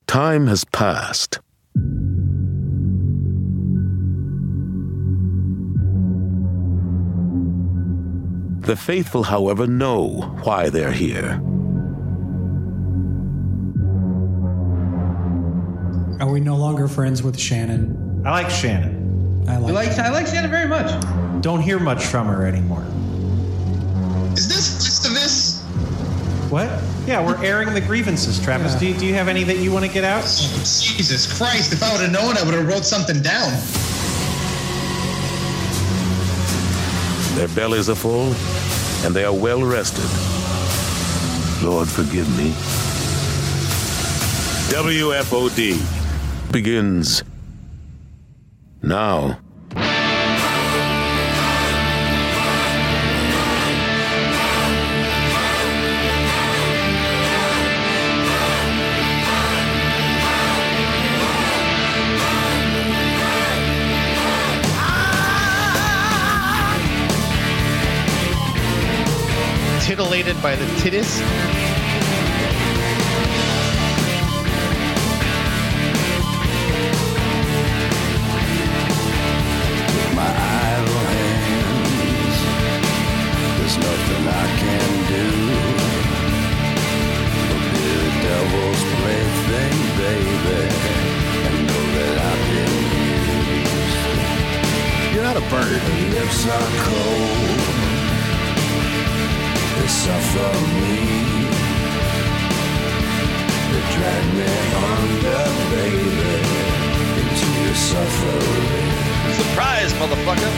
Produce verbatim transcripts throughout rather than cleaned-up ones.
Time has passed. The faithful, however, know why they're here. Are we no longer friends with Shannon? I like Shannon. I like, like I like Shannon very much. Don't hear much from her anymore. Is this Festivus? What? Yeah, we're airing the grievances, Travis. Yeah. Do, you, do you have any that you want to get out? Oh, Jesus Christ, if I would have known, I would have wrote something down. Their bellies are full, and they are well rested. Lord, forgive me. W F O D begins now. Titillated by the tittis. With my idle hands, there's nothing I can do. But be the devil's plaything, baby, and know that I've been used. You're not a bird. The lips are cold. They suffer me. They drag me under, baby, into your suffering. Surprise, motherfucker.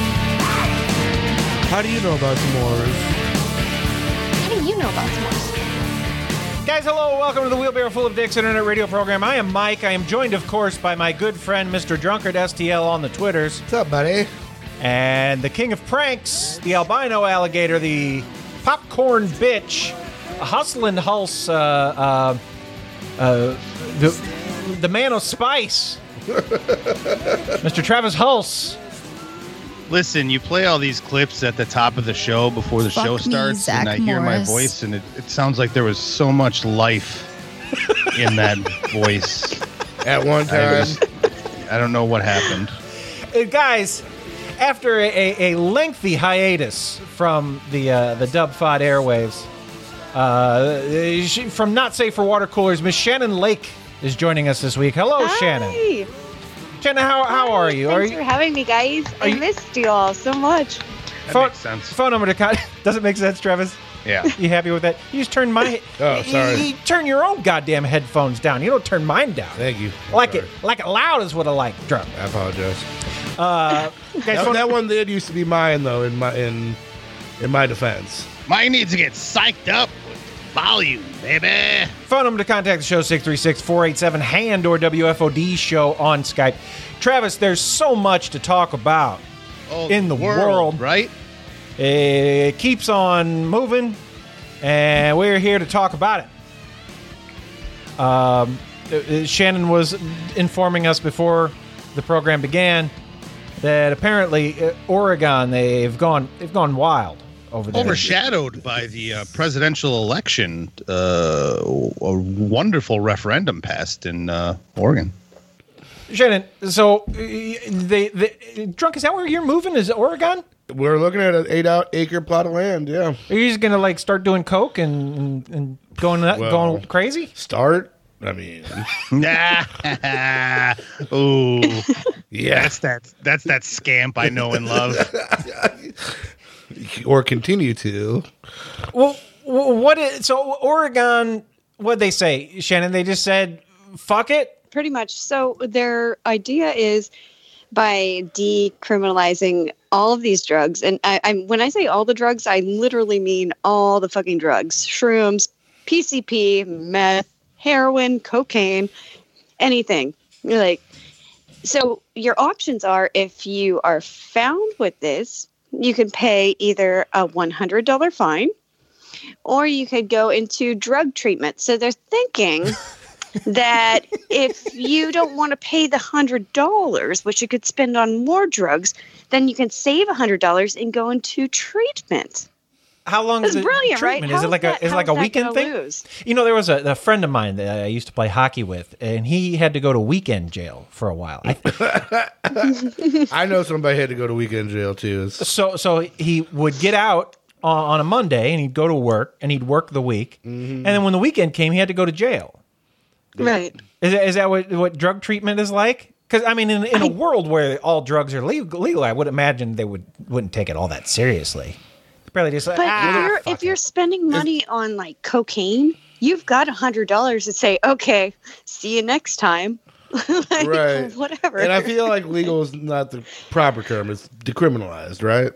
How do you know about s'mores? How do you know about s'mores? Guys, hello. Welcome to the Wheelbarrow Full of Dicks Internet Radio program. I am Mike. I am joined, of course, by my good friend, Mister Drunkard S T L on the Twitters. What's up, buddy? And the king of pranks, the albino alligator, the popcorn bitch, hustlin' Hulse, uh, uh, uh, the, the man of spice, Mister Travis Hulse. Listen, you play all these clips at the top of the show before the Fuck show me, starts, Zach and I hear my Morris. voice, and it, it sounds like there was so much life in that voice. At one I, time. just, I don't know what happened. Uh, guys, after a, a, a lengthy hiatus from the uh, the Dub F O D airwaves, uh, she, from Not Safe for Water Coolers, Miss Shannon Lake is joining us this week. Hello, Hi. Shannon. Shannon, how how Hi, are you? Thanks Are you for having me, guys. I you- missed you all so much. That phone, makes sense. phone number to con- does it make sense, Travis? Yeah. You happy with that? You just turn my Oh, you- sorry. You, turn your own goddamn headphones down. You don't turn mine down. Thank you. I like Sorry. it like it loud is what I like. Drunk. I apologize. Uh, guys, That, phone- that one did used to be mine, though. In my in in my defense. Mine needs to get psyched up with volume, baby. Phone number to contact the show, six three six, four eight seven, HAND or W F O D show on Skype. Travis, there's so much to talk about Oh, in the world. right? It keeps on moving, and we're here to talk about it. Um, uh, Shannon was informing us before the program began that apparently uh, Oregon, they've gone they've gone wild over there. Overshadowed by the uh, presidential election, uh, a wonderful referendum passed in uh, Oregon. Shannon, so uh, they, they drunk, is that where you're moving? Is it Oregon? We're looking at an eight out acre plot of land. Yeah. Are you just gonna like start doing coke and and, and going nut- Well, going crazy? Start. I mean, Oh, yeah. that's that. That's that scamp I know and love. Or continue to. Well, wh- what is so Oregon? What'd they say, Shannon? They just said, "Fuck it." Pretty much. So their idea is by decriminalizing all of these drugs, and I, I'm when I say all the drugs, I literally mean all the fucking drugs: shrooms, P C P, meth, heroin, cocaine, anything. You're like, so your options are: if you are found with this, you can pay either a one hundred dollars fine, or you could go into drug treatment. So they're thinking that if you don't want to pay the one hundred dollars, which you could spend on more drugs, then you can save one hundred dollars and go into treatment. How long That's is the brilliant, right? treatment? Is How it like is a that- is it how like is a that weekend gonna thing? lose? You know, there was a, a friend of mine that I used to play hockey with, and he had to go to weekend jail for a while. I, I know somebody had to go to weekend jail too. It's- so so he would get out on, on a Monday, and he'd go to work, and he'd work the week, and then when the weekend came, he had to go to jail. Right. Is that, is that what, what drug treatment is like? Because I mean, in, in a world where all drugs are legal, legal, I would imagine they would wouldn't take it all that seriously. Probably just like, But ah, if you're fuck if you're spending money on like cocaine, you've got a hundred dollars to say, okay, see you next time. Like, Right. Whatever. And I feel like legal is not the proper term. It's decriminalized, right?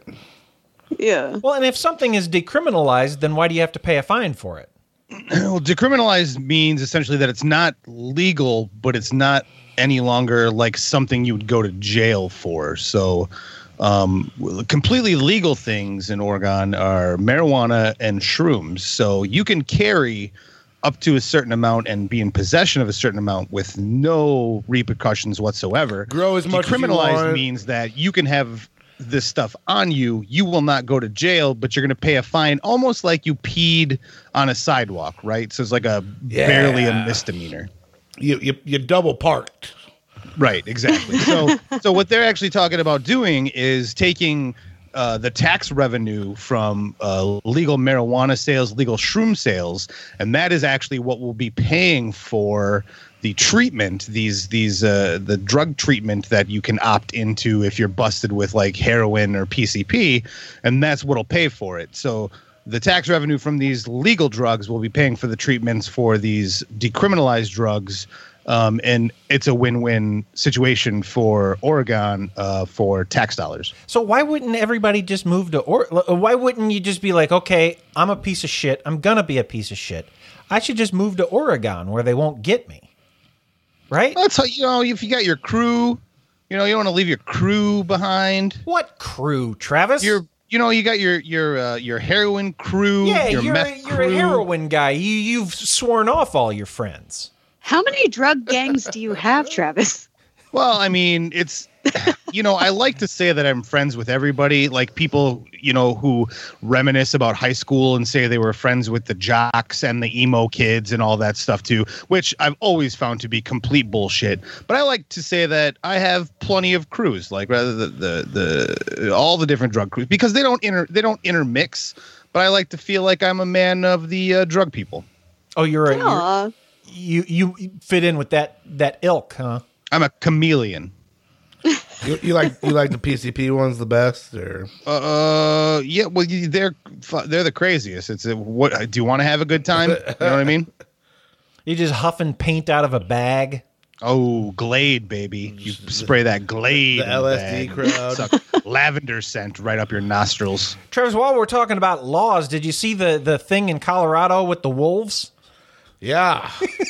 yeah. Well, and if something is decriminalized, then why do you have to pay a fine for it? Well, decriminalized means essentially that it's not legal, but it's not any longer like something you would go to jail for. So um, completely legal things in Oregon are marijuana and shrooms. So you can carry up to a certain amount and be in possession of a certain amount with no repercussions whatsoever. Grow as much as you Decriminalized want. means that you can have this stuff on you. You will not go to jail, but you're going to pay a fine, almost like you peed on a sidewalk, right? So it's like a Yeah. barely a misdemeanor. You you, you double parked. Right, exactly. So, so what they're actually talking about doing is taking uh, the tax revenue from uh, legal marijuana sales, legal shroom sales, and that is actually what we'll be paying for the treatment, these these uh, the drug treatment that you can opt into if you're busted with like heroin or P C P, and that's what'll pay for it. So the tax revenue from these legal drugs will be paying for the treatments for these decriminalized drugs. Um, and it's a win-win situation for Oregon uh, for tax dollars. So why wouldn't everybody just move to or? Why wouldn't you just be like, okay, I'm a piece of shit. I'm gonna be a piece of shit. I should just move to Oregon where they won't get me. Right? That's how, you know, if you got your crew, you know, you don't want to leave your crew behind. What crew, Travis? Your, you know, you got your your uh, your heroin crew. yeah, your you're meth you're crew. a heroin guy. You you've sworn off all your friends. How many drug gangs do you have, Travis? Well, I mean, it's, you know, I like to say that I'm friends with everybody. Like people, you know, who reminisce about high school and say they were friends with the jocks and the emo kids and all that stuff too, which I've always found to be complete bullshit. But I like to say that I have plenty of crews, like rather the the, the all the different drug crews, because they don't inter they don't intermix. But I like to feel like I'm a man of the uh, drug people. Oh, you're a you're, Aw. you you fit in with that that ilk, huh? I'm a chameleon. You, you like you like the P C P ones the best, or Uh, yeah. Well, you, they're fu- they're the craziest. It's a, what? Do you want to have a good time? You know what I mean? You just huffing paint out of a bag. Oh, Glade, baby! You spray that Glade. The in L S D bag. crowd. Suck lavender scent right up your nostrils. Travis, while we're talking about laws, did you see the the thing in Colorado with the wolves? yeah,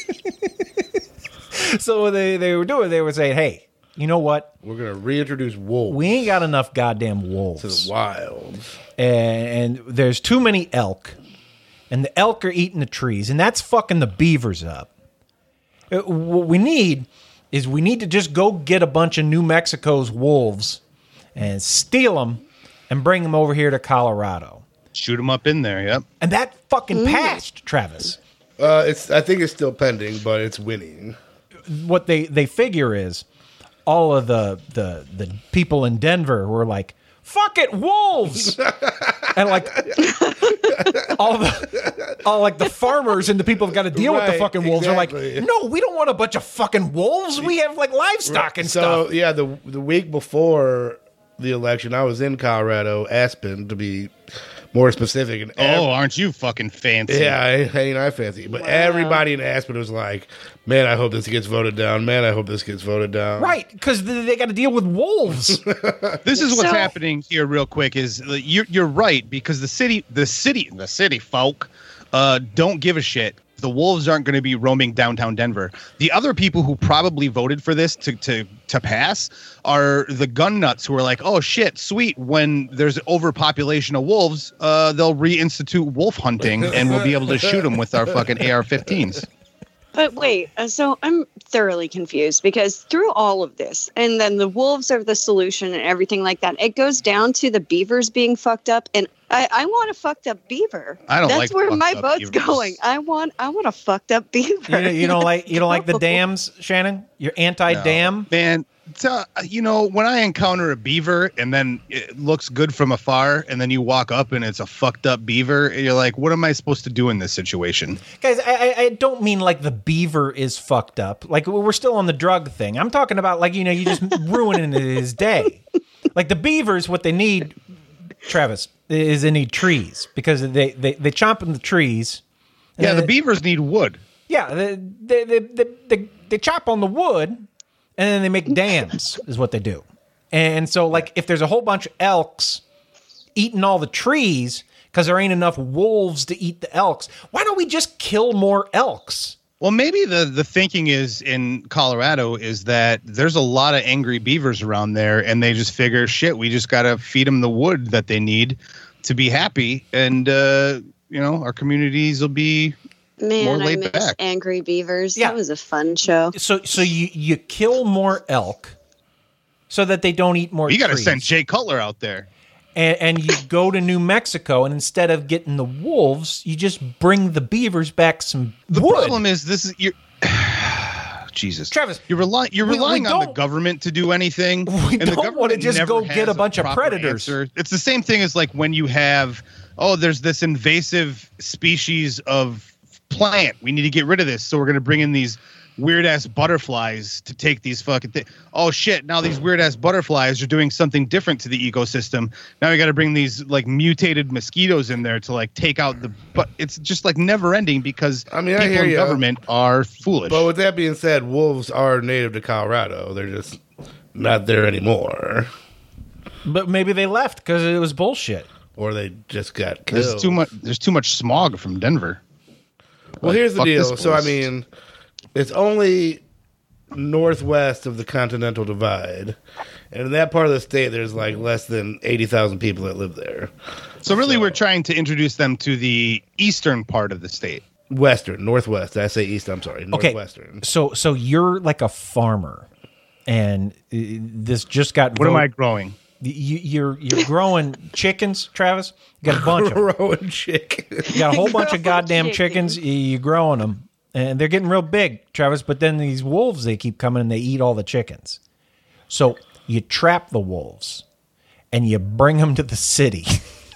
So what they they were doing, they were saying, hey, you know what? we're gonna reintroduce wolves We ain't got enough goddamn to wolves. the wild. and, and there's too many elk, and the elk are eating the trees, and that's fucking the beavers up. Uh, What we need is we need to just go get a bunch of New Mexico's wolves and steal them and bring them over here to Colorado. Shoot them up in there. Yep. And that fucking passed, Travis. Uh, it's I think it's still pending, but it's winning. What they, they figure is all of the, the the people in Denver were like, fuck it, wolves. And like all the all like the farmers and the people that got to deal with the Right, fucking wolves exactly. are like, no, we don't want a bunch of fucking wolves. We have like livestock and so stuff. yeah, the the week before the election, I was in Colorado, Aspen, to be more specific. And ev- Oh, aren't you fucking fancy? yeah, I ain't I fancy, but everybody in Aspen was like, "Man, I hope this gets voted down. Man, I hope this gets voted down." Right, because they got to deal with wolves. This is what's So- happening here, real quick. Is uh, you're you're right, because the city, the city, the city folk, uh, don't give a shit. The wolves aren't going to be roaming downtown Denver. The other people who probably voted for this to to to pass are the gun nuts who are like, oh shit, sweet. When there's overpopulation of wolves, uh, they'll reinstitute wolf hunting, and we'll be able to shoot them with our fucking A R fifteens. But wait, uh, so I'm thoroughly confused because through all of this, and then the wolves are the solution and everything like that, it goes down to the beavers being fucked up, and I, I want a fucked up beaver. I don't That's like where fucked my up boat's beavers. going. I want I want a fucked up beaver. You, you don't like you don't like the dams, Shannon? You're anti-dam? Man, so, you know, when I encounter a beaver and then it looks good from afar, and then you walk up and it's a fucked up beaver, and you're like, what am I supposed to do in this situation? Guys, I, I- I don't mean like the beaver is fucked up. Like we're still on the drug thing. I'm talking about like, you know, you just ruining his day. Like the beavers, what they need, Travis, is they need trees because they, they, they chomp in the trees. Yeah, And the then- beavers need wood. Yeah, they, they, they, they, they, they chop on the wood and then they make dams is what they do. And so like if there's a whole bunch of elks eating all the trees because there ain't enough wolves to eat the elks, why don't we just kill more elks? Well, maybe the, the thinking is in Colorado is that there's a lot of angry beavers around there, and they just figure, shit, we just got to feed them the wood that they need to be happy. And, uh, you know, our communities will be more Man, I laid miss back. Angry Beavers. Yeah. That was a fun show. So so you, you kill more elk so that they don't eat more You got to trees. send Jay Cutler out there. and, and you go to New Mexico, and instead of getting the wolves, you just bring the beavers back some The wood. problem is this is you're Jesus, Travis, you're relying you're we- we relying on the don't- government to do anything. We and the don't government wanna just never go get has a bunch of proper predators. answer. It's the same thing as like when you have oh, there's this invasive species of plant. We need to get rid of this, so we're going to bring in these weird ass butterflies to take these fucking things. Oh shit! Now these weird ass butterflies are doing something different to the ecosystem. Now we got to bring these like mutated mosquitoes in there to like take out the. But it's just like never ending because I mean, I people hear in ya. government are foolish. But with that being said, wolves are native to Colorado. They're just not there anymore. But maybe they left because it was bullshit. Or they just got killed. There's too much. There's too much smog from Denver. Well, Like, here's the fuck deal. this So, I place. mean, it's only northwest of the Continental Divide. And in that part of the state, there's like less than eighty thousand people that live there. So really, So- we're trying to introduce them to the eastern part of the state. Western, northwest. Did I say east? I'm sorry. Okay, Northwestern. so so you're like a farmer, and uh, this just got. What am vote- I growing? You, you're you're growing chickens, Travis. You got a bunch of them. Growing chicken. You got a whole bunch of Growing goddamn chickens. chickens. You, you're growing them, and they're getting real big, Travis. But then these wolves, they keep coming and they eat all the chickens. So you trap the wolves, and you bring them to the city.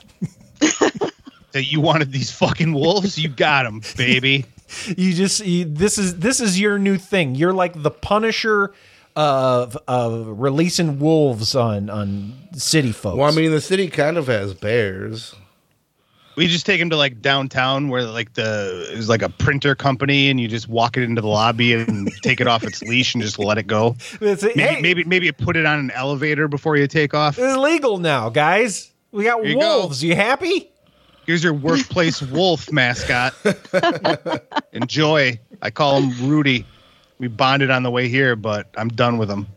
That you wanted these fucking wolves? You got them, baby. You just you, this is this is your new thing. You're like the Punisher of of releasing wolves on on city folks. Well, I mean, the city kind of has bears. We just take them to like downtown where like the is like a printer company, and you just walk it into the lobby and take it off its leash and just let it go. It's- Maybe hey, maybe maybe you put it on an elevator before you take off. it's legal now, guys. We got Here you go. wolves. You happy? Here's your workplace wolf mascot. Enjoy. I call him Rudy. We bonded on the way here, but I'm done with him.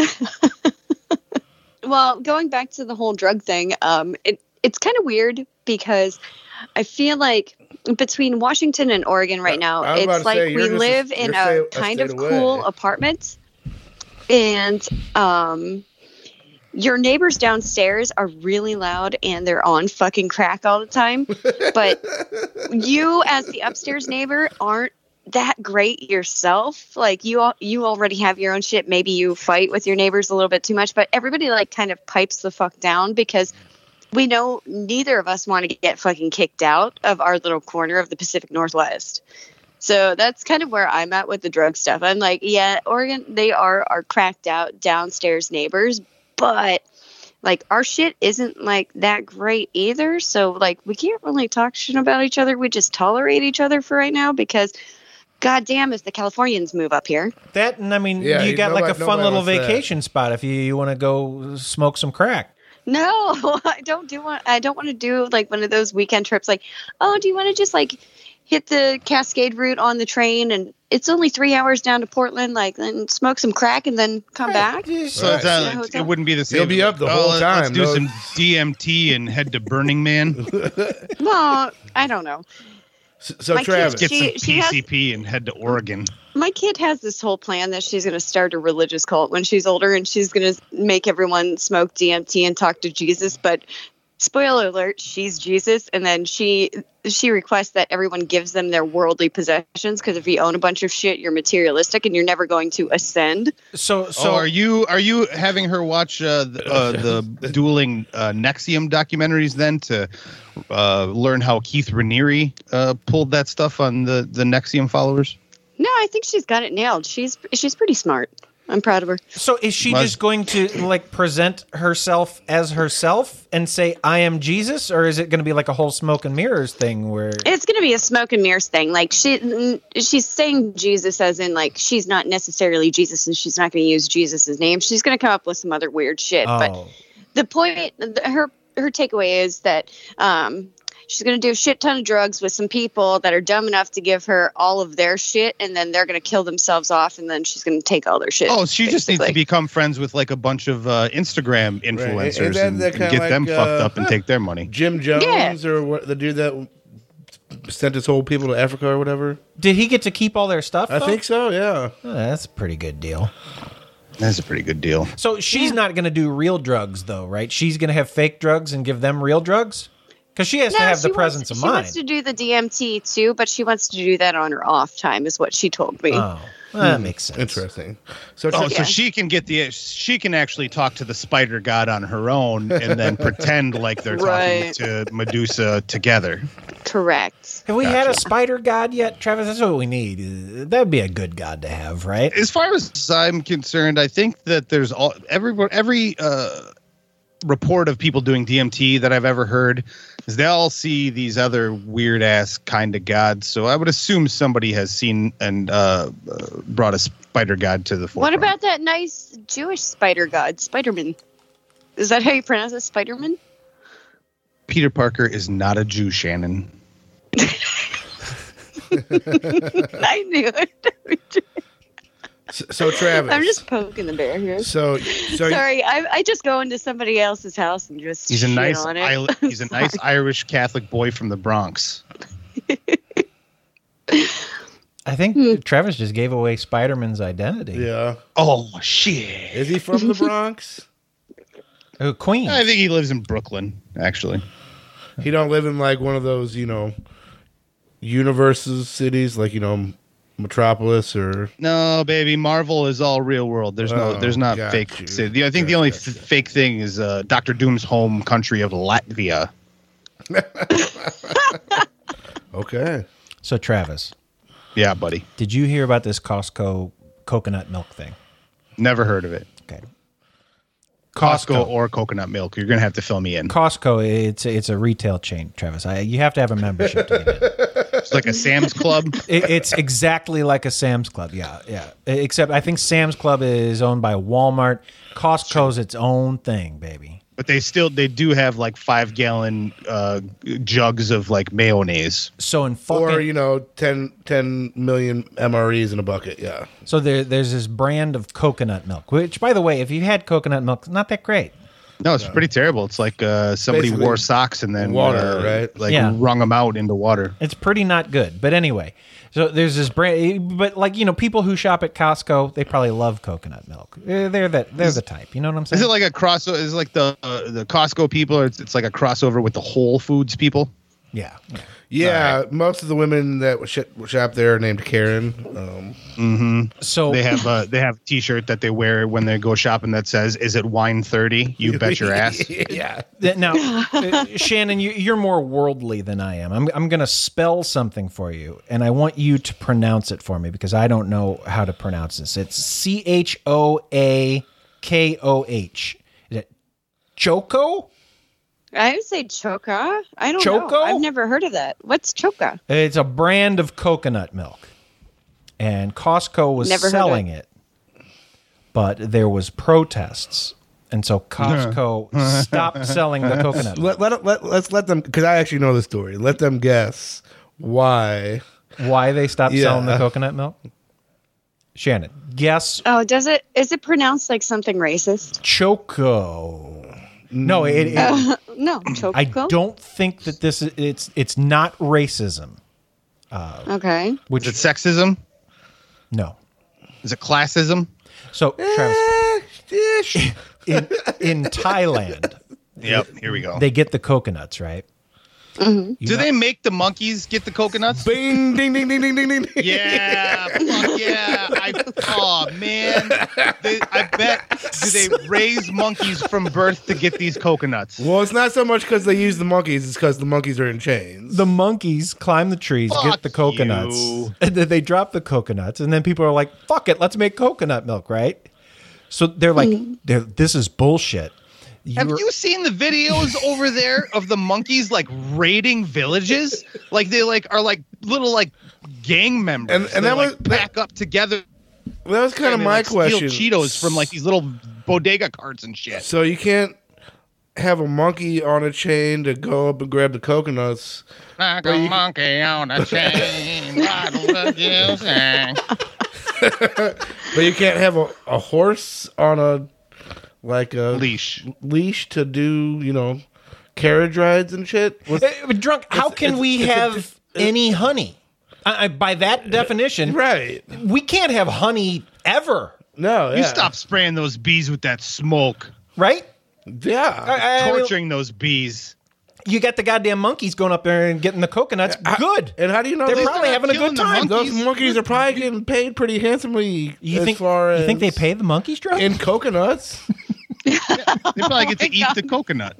Well, going back to the whole drug thing, um, it it's kind of weird because I feel like between Washington and Oregon right now, I was about it's to like say, you're we just a- live in you're a stay- a kind state of away. cool apartments, and um, your neighbors downstairs are really loud and they're on fucking crack all the time. But you, as the upstairs neighbor, aren't that great yourself. Like you al- you already have your own shit. Maybe you fight with your neighbors a little bit too much, but everybody like kind of pipes the fuck down because we know neither of us want to get fucking kicked out of our little corner of the Pacific Northwest. So that's kind of where I'm at with the drug stuff. I'm like, yeah, Oregon, they are our cracked out downstairs neighbors, but like our shit isn't like that great either. So like we can't really talk shit about each other. We just tolerate each other for right now because goddamn if the Californians move up here. That and I mean, Yeah, you you- got like a nobody- fun nobody little wants that. vacation spot if you, you want to go smoke some crack. No, I don't do want I don't want to do like one of those weekend trips like, oh, do you want to just like hit the Cascade route on the train and it's only three hours down to Portland, like then smoke some crack and then come back? So it's, Right. uh, Yeah, it wouldn't be the same. You'll be up the whole let's- time, Let's do no- some D M T and head to Burning Man. Well, I don't know. So, so My Travis, kids- Get She- some she has- P C P and head to Oregon. My kid has this whole plan that she's going to start a religious cult when she's older, and she's going to make everyone smoke D M T and talk to Jesus. But spoiler alert, she's Jesus, and then she she requests that everyone gives them their worldly possessions, because if you own a bunch of shit, you're materialistic and you're never going to ascend. So, so So are you are you having her watch uh, the, uh, the dueling uh, Nexium documentaries then to uh, learn how Keith Raniere uh, pulled that stuff on the the Nexium followers? No, I think she's got it nailed. She's she's pretty smart. I'm proud of her. So is she Must- just going to like present herself as herself and say, I am Jesus? Or is it going to be like a whole smoke and mirrors thing where It's going to be a smoke and mirrors thing. Like she she's saying Jesus as in like she's not necessarily Jesus, and she's not going to use Jesus's name. She's going to come up with some other weird shit. Oh. But the point, her her takeaway is that um, she's going to do a shit ton of drugs with some people that are dumb enough to give her all of their shit, and then they're going to kill themselves off, and then she's going to take all their shit. Oh, she just needs to basically. become friends with like a bunch of uh, Instagram influencers Isn't that- and, that and kinda get them like, fucked uh, up and take their money. Jim Jones Yeah. or what, the dude that sent his whole people to Africa or whatever. did he get to keep all their stuff? I though? think so. Yeah. Oh, that's a pretty good deal. That's a pretty good deal. So she's not going to do real drugs though, right? She's going to have fake drugs and give them real drugs? Because she has No, to have the she presence wants, of she mind. wants to do the D M T too, but she wants to do that on her off time, is what she told me. Oh, well, that makes sense. Interesting. So, Oh, so so she can get the she can actually talk to the spider god on her own and then pretend like they're Right. talking to Medusa together. Correct. Have we had a spider god yet, Travis? That's what we need. Uh, That'd be a good god to have, right? As far as I'm concerned, I think that there's all every every uh, report of people doing D M T that I've ever heard is they all see these other weird ass kind of gods. So I would assume somebody has seen and uh, uh, brought a spider god to the What forefront. about that nice Jewish spider god, Spiderman? Is that how you pronounce it, Spiderman? Peter Parker is not a Jew, Shannon. I knew it. so, so Travis. I'm just poking the bear here. So, so Sorry, I, I just go into somebody else's house and just He's a shit nice on it. I- he's a nice Irish Catholic boy from the Bronx. I think Hmm. Travis just gave away Spider-Man's identity. Yeah. Oh shit! Is he from the Bronx? Oh, Queens. I think he lives in Brooklyn, actually. He don't live in like one of those, you know, universes cities like, you know, Metropolis or No, baby, Marvel is all real world. There's no, Oh, there's not got fake. you. city. I think the Got only you. f- fake thing is uh, Doctor Doom's home country of Latvia. Okay. So, Travis, Yeah, buddy. did you hear about this Costco coconut milk thing? Never heard of it. Okay. Costco or coconut milk. You're gonna have to fill me in. Costco, it's it's a retail chain, Travis. I, you have to have a membership to get in. It's like a Sam's Club. It, it's exactly like a Sam's Club. Yeah, yeah. Except I think Sam's Club is owned by Walmart. Costco's its own thing, baby. But they still they do have like five gallon uh, jugs of like mayonnaise. So in fucking, Or, you know, ten, ten million M R Es in a bucket. Yeah. so there, there's this brand of coconut milk, which, by the way, if you had coconut milk, not that great. No, it's pretty terrible. It's like uh, somebody Basically wore socks and then water, uh, right? Like Yeah. wrung them out into water. It's pretty not good. But anyway, so there's this brand, but like, you know, people who shop at Costco, they probably love coconut milk. They're they're that they're the type. You know what I'm saying? Is it like a crossover? Is it like the uh, the Costco people, or it's, it's like a crossover with the Whole Foods people? yeah. yeah. Yeah. Most of the women that sh- shop there are named Karen. Um, So They have uh, they have a T-shirt that they wear when they go shopping that says, "Is it wine thirty? You bet your ass." yeah. Th- Now, uh, Shannon, you, you're more worldly than I am. I'm, I'm going to spell something for you, and I want you to pronounce it for me because I don't know how to pronounce this. It's C H O A K O H. Is it Choco? I would say Choca. I don't Choco? know. I've never heard of that. What's Choca? It's a brand of coconut milk, and Costco was Never heard of selling it, but there was protests, and so Costco stopped selling the coconut milk. Let, let, let, let's let them, because I actually know the story. Let them guess why. Why they stopped Yeah. selling the coconut milk? Shannon, guess Oh, does it? Is it pronounced like something racist? Choco. No, it, it- Uh, no, Choco. I don't think that this is it's it's not racism. Okay. Which Is it sexism? No. Is it classism? So, Travis, Ish. in, in Thailand, Yep. Here we go. they get the coconuts, right? Mhm. You Do know- they make the monkeys get the coconuts? Bing, ding, ding, ding, ding, ding, ding. Yeah, fuck yeah. I, oh, man. They, I bet, do they raise monkeys from birth to get these coconuts? Well, it's not so much because they use the monkeys; it's because the monkeys are in chains. The monkeys climb the trees, Fuck get the coconuts, you. and then they drop the coconuts, and then people are like, "Fuck it, let's make coconut milk," right? So they're like, they're, "This is bullshit." Have You're- you seen the videos over there of the monkeys like raiding villages? Like they like are like little like gang members. And- and They, that like, was- that- back up together. That was kind of and they, my like, steal question. Cheetos from like these little bodega carts and shit. So you can't have a monkey on a chain to go up and grab the coconuts. Like Well, a you- monkey on a chain. What would you say? But you can't have a, a horse on a like a Leash. leash to do, you know, carriage rides and shit. What's- Uh, drunk. How It's- can it's- we it's a have dif- any honey? I, I, by that definition, right. we can't have honey ever, No, You yeah. stop spraying those bees with that smoke. right? Yeah. I- I mean, Torturing those bees. you got the goddamn monkeys going up there and getting the coconuts. Good. And how do you know They're they- probably having a killing good the time. monkeys. those monkeys are probably getting paid pretty handsomely You as think? far as You think they pay the monkeys, drunk? in coconuts? They probably get to eat God. the coconut.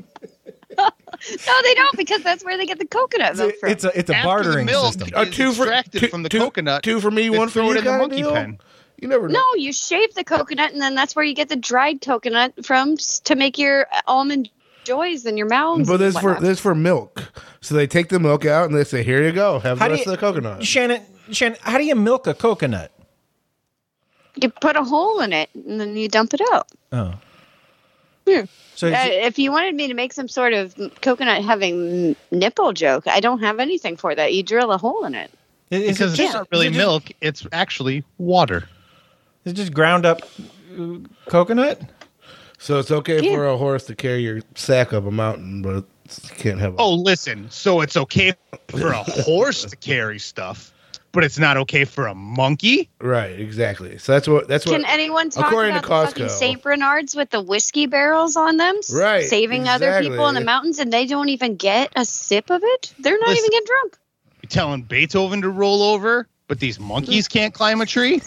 No, they don't because that's where they get the coconut milk from. It's a it's a After bartering the milk system. A is two for- extracted two- from the two- coconut. two for me, they one for throw you it in the kinda monkey deal? pen. You never know. No, you shave the coconut, and then that's where you get the dried coconut from s- to make your almond joys and your mounds. But this and for whatnot. this for milk. So they take the milk out and they say, "Here you go, have How the do rest you- of the coconut." Shannon, Shannon, how do you milk a coconut? You put a hole in it, and then you dump it out. Oh, Hmm. so Uh, it's- if you wanted me to make some sort of coconut having nipple joke, I don't have anything for that. You drill a hole in it. is it Because just, it's not really is it just- milk, it's actually water. Is it just ground up uh, coconut? So it's okay Yeah. for a horse to carry your sack up a mountain, but you can't have. A- Oh, listen. So it's okay for a horse to carry stuff, but it's not okay for a monkey? right, exactly. So that's what that's what. Can anyone talk according to about the fucking Costco. Saint Bernards with the whiskey barrels on them? s- Right, Saving other people in the exactly. mountains, and they don't even get a sip of it? They're not Listen. even getting drunk. You're telling Beethoven to roll over, but these monkeys can't climb a tree?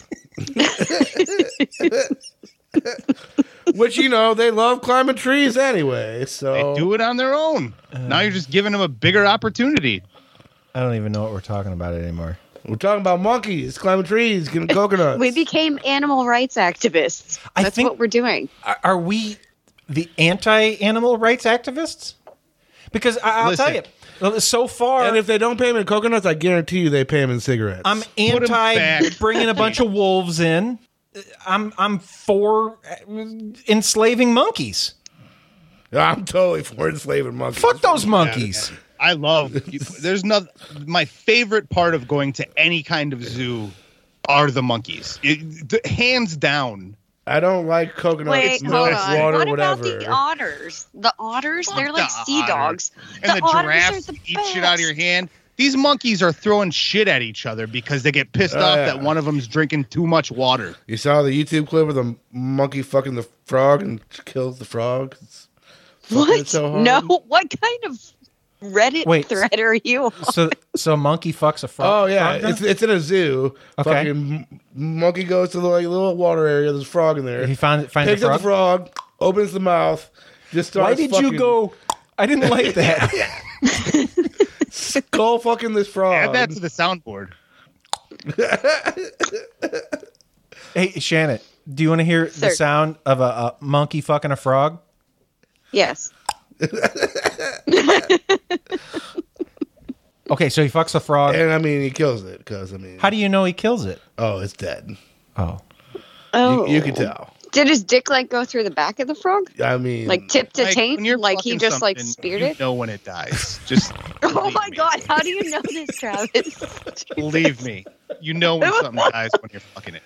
Which you know they love climbing trees anyway. So They do it on their own. Now you're just giving them a bigger opportunity. I don't even know what we're talking about anymore. We're talking about monkeys climbing trees, getting coconuts. We became animal rights activists. I That's think- what we're doing. Are, are we the anti-animal rights activists? Because I, I'll Listen. tell you, well, so far, and if they don't pay them in coconuts, I guarantee you they pay them in cigarettes. I'm 'em anti back. bringing a bunch of wolves in. I'm I'm for enslaving monkeys. I'm totally for enslaving monkeys. Fuck those monkeys. I love. There's no. My favorite part of going to any kind of zoo are the monkeys. It, the, hands down. I don't like coconuts, Wait, milk, hold on. water, What whatever. about the otters? The otters, Fuck they're like the sea otters. dogs. And the, otters giraffes are the eat shit out of your best. hand. These monkeys are throwing shit at each other because they get pissed Oh, off yeah. that one of them's drinking too much water. You saw the YouTube clip of the monkey fucking the frog and kills the frog. It's fucking What? it so hard. No, what kind of Reddit Wait. thread are you on? So so a monkey fucks a frog. Oh yeah, frog then? it's it's in a zoo. Okay. Fucking m- monkey goes to the like, little water area. There's a frog in there. He finds finds Picks a up frog. the frog, opens the mouth, just starts. Why did fucking, you go? I didn't like that. Go fucking this frog. Add that to the soundboard. Hey Shannon, do you want to hear Sir. the sound of a, a monkey fucking a frog? Yes. Okay, so he fucks a frog. And I mean, he kills it because I mean, How do you know he kills it? oh, it's dead. Oh, Oh. You, you can tell. Did his dick like go through the back of the frog? I mean, Like tip to Like, taint? when you're Like he fucking just like something, speared you it? know when it dies. Just Oh believe my me. god, how do you know this, Travis? Believe me. You know when something dies when you're fucking it.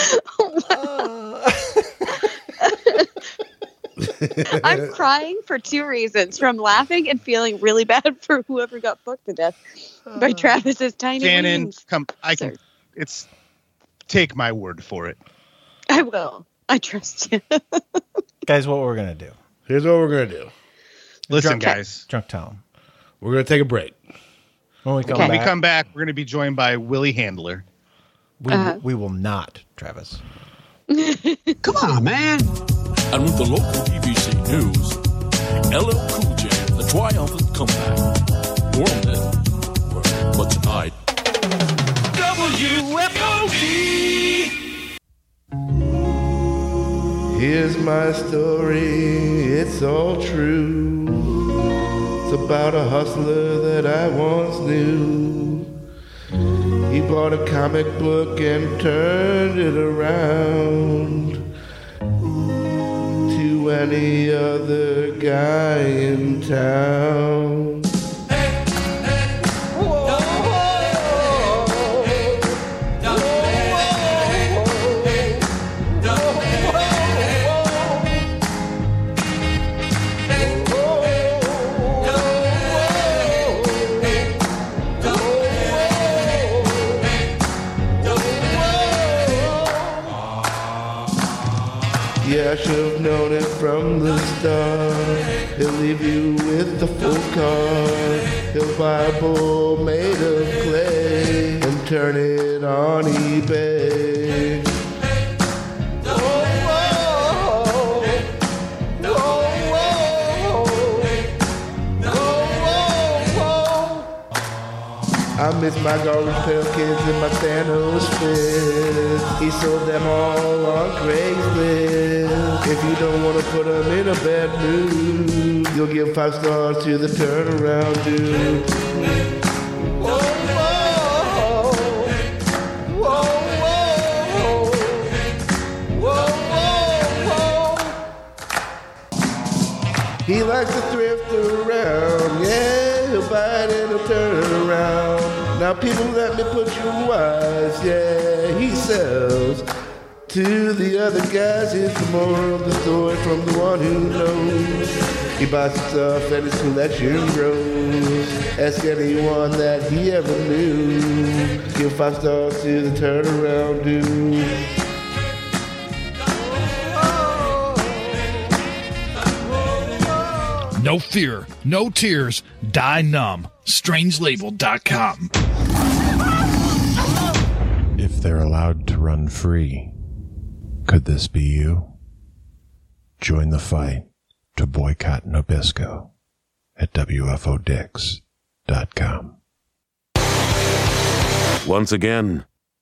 I'm crying for two reasons: from laughing and feeling really bad for whoever got fucked to death by Travis's tiny Shannon, wings. come. I can. Sir. It's. take my word for it. I will. I trust you. Guys, what we're going to do. Here's what we're going to do. Listen, Drunk, guys. Drunk Tom. We're going to take a break. When we come Okay. When back, we come back, we're going to be joined by Willie Handler. we, Uh-huh. we will not, Travis. Come on, man. And with the local P V C news, L L Cool J, the triumphant comeback. More on that. But tonight, W F O D. Here's my story, it's all true. It's about a hustler that I once knew. He bought a comic book and turned it around to any other guy in town. Yeah, I should have known it from the start. He'll leave you with the full card. He'll buy a bull made of clay and turn it on eBay. I miss my garbage pail kids and my Thanos fist. He sold them all on Craigslist. If you don't want to put them in a bad mood, you'll give five stars to the turnaround dude. Whoa, whoa, whoa, whoa, whoa, whoa. He likes to thrift around, yeah, he'll buy it and he'll turn it around. Now people let me put you wise, yeah, he sells to the other guys. Here's the moral of the story from the one who knows. He buys the stuff and his collection grows. Ask anyone that he ever knew. Give five stars to the turnaround dude. No fear, no tears, die numb. strange label dot com. If they're allowed to run free, could this be you? Join the fight to boycott Nabisco at W F O Dix dot com. Once again,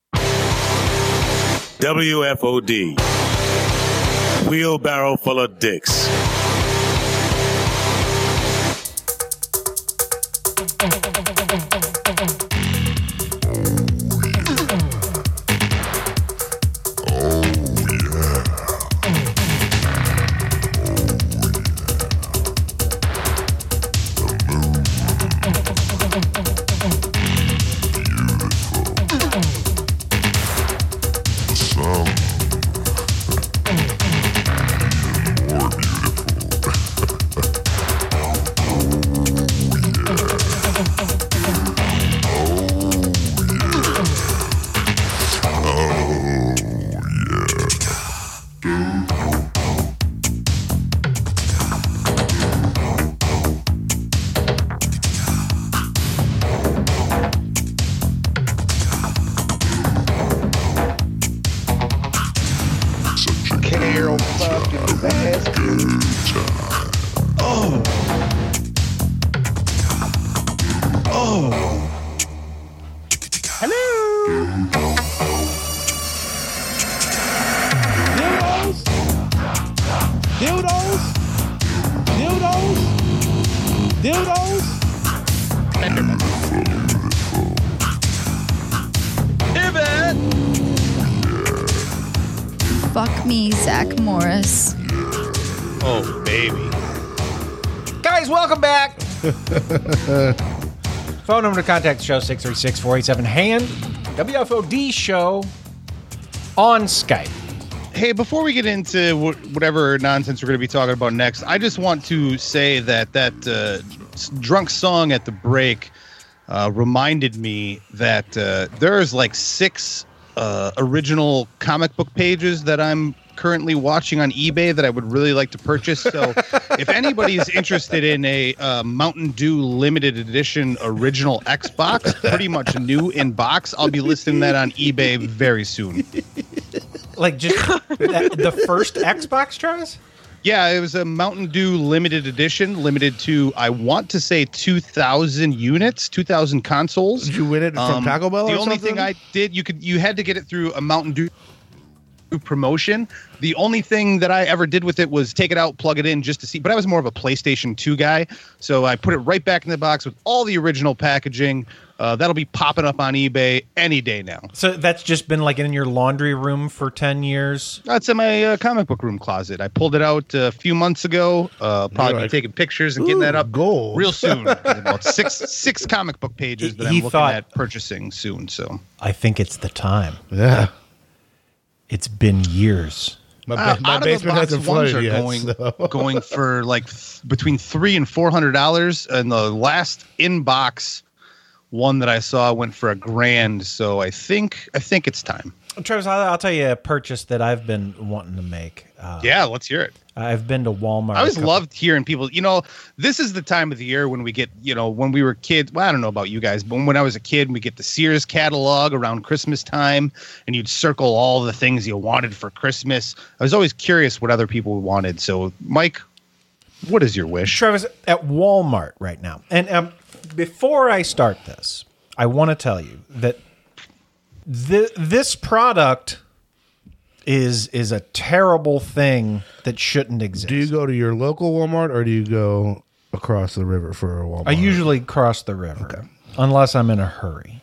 W F O D. Wheelbarrow full of dicks. Fuck me, Zach Morris. Oh, baby. Guys, welcome back. Phone number to contact the show, six three six, four eight seven, HAND. W F O D show on Skype. Hey, before we get into wh- whatever nonsense we're going to be talking about next, I just want to say that that uh, s- drunk song at the break uh, reminded me that uh, there's like six uh, original comic book pages that I'm currently watching on eBay that I would really like to purchase. So if anybody is interested in a uh, Mountain Dew limited edition original Xbox, pretty much new in box, I'll be listing that on eBay very soon. Like just that, the first Xbox, Travis? Yeah, it was a Mountain Dew limited edition, limited to, I want to say, two thousand units, two thousand consoles. Did you win it from Um, Taco Bell? The or only something? thing I did, you could, you had to get it through a Mountain Dew promotion. The only thing that I ever did with it was take it out, plug it in just to see, but I was more of a PlayStation two guy. So I put it right back in the box with all the original packaging. Uh, that'll be popping up on eBay any day now. So that's just been like in your laundry room for ten years? That's in my uh, comic book room closet. I pulled it out a few months ago. Uh, probably You're be like, taking pictures and getting that up gold. real soon. About six six comic book pages that He I'm looking thought- at purchasing soon. So I think it's the time. Yeah. It's been years. My, Uh, ba- my out of the basement box hasn't ones flooded are yet. going so. going for like th- between three and four hundred dollars, and the last in box one that I saw went for a grand. So I think I think it's time. Travis, I'll, I'll tell you a purchase that I've been wanting to make. Uh, Yeah, let's hear it. I've been to Walmart. I always a couple- loved hearing people. You know, this is the time of the year when we get, you know, when we were kids. Well, I don't know about you guys, but when I was a kid, we get the Sears catalog around Christmas time, and you'd circle all the things you wanted for Christmas. I was always curious what other people wanted. So, Mike, what is your wish? Travis, at Walmart right now. And um, before I start this, I want to tell you that th- this product is is a terrible thing that shouldn't exist. Do you go to your local Walmart or do you go across the river for a Walmart? I usually cross the river, unless I'm in a hurry.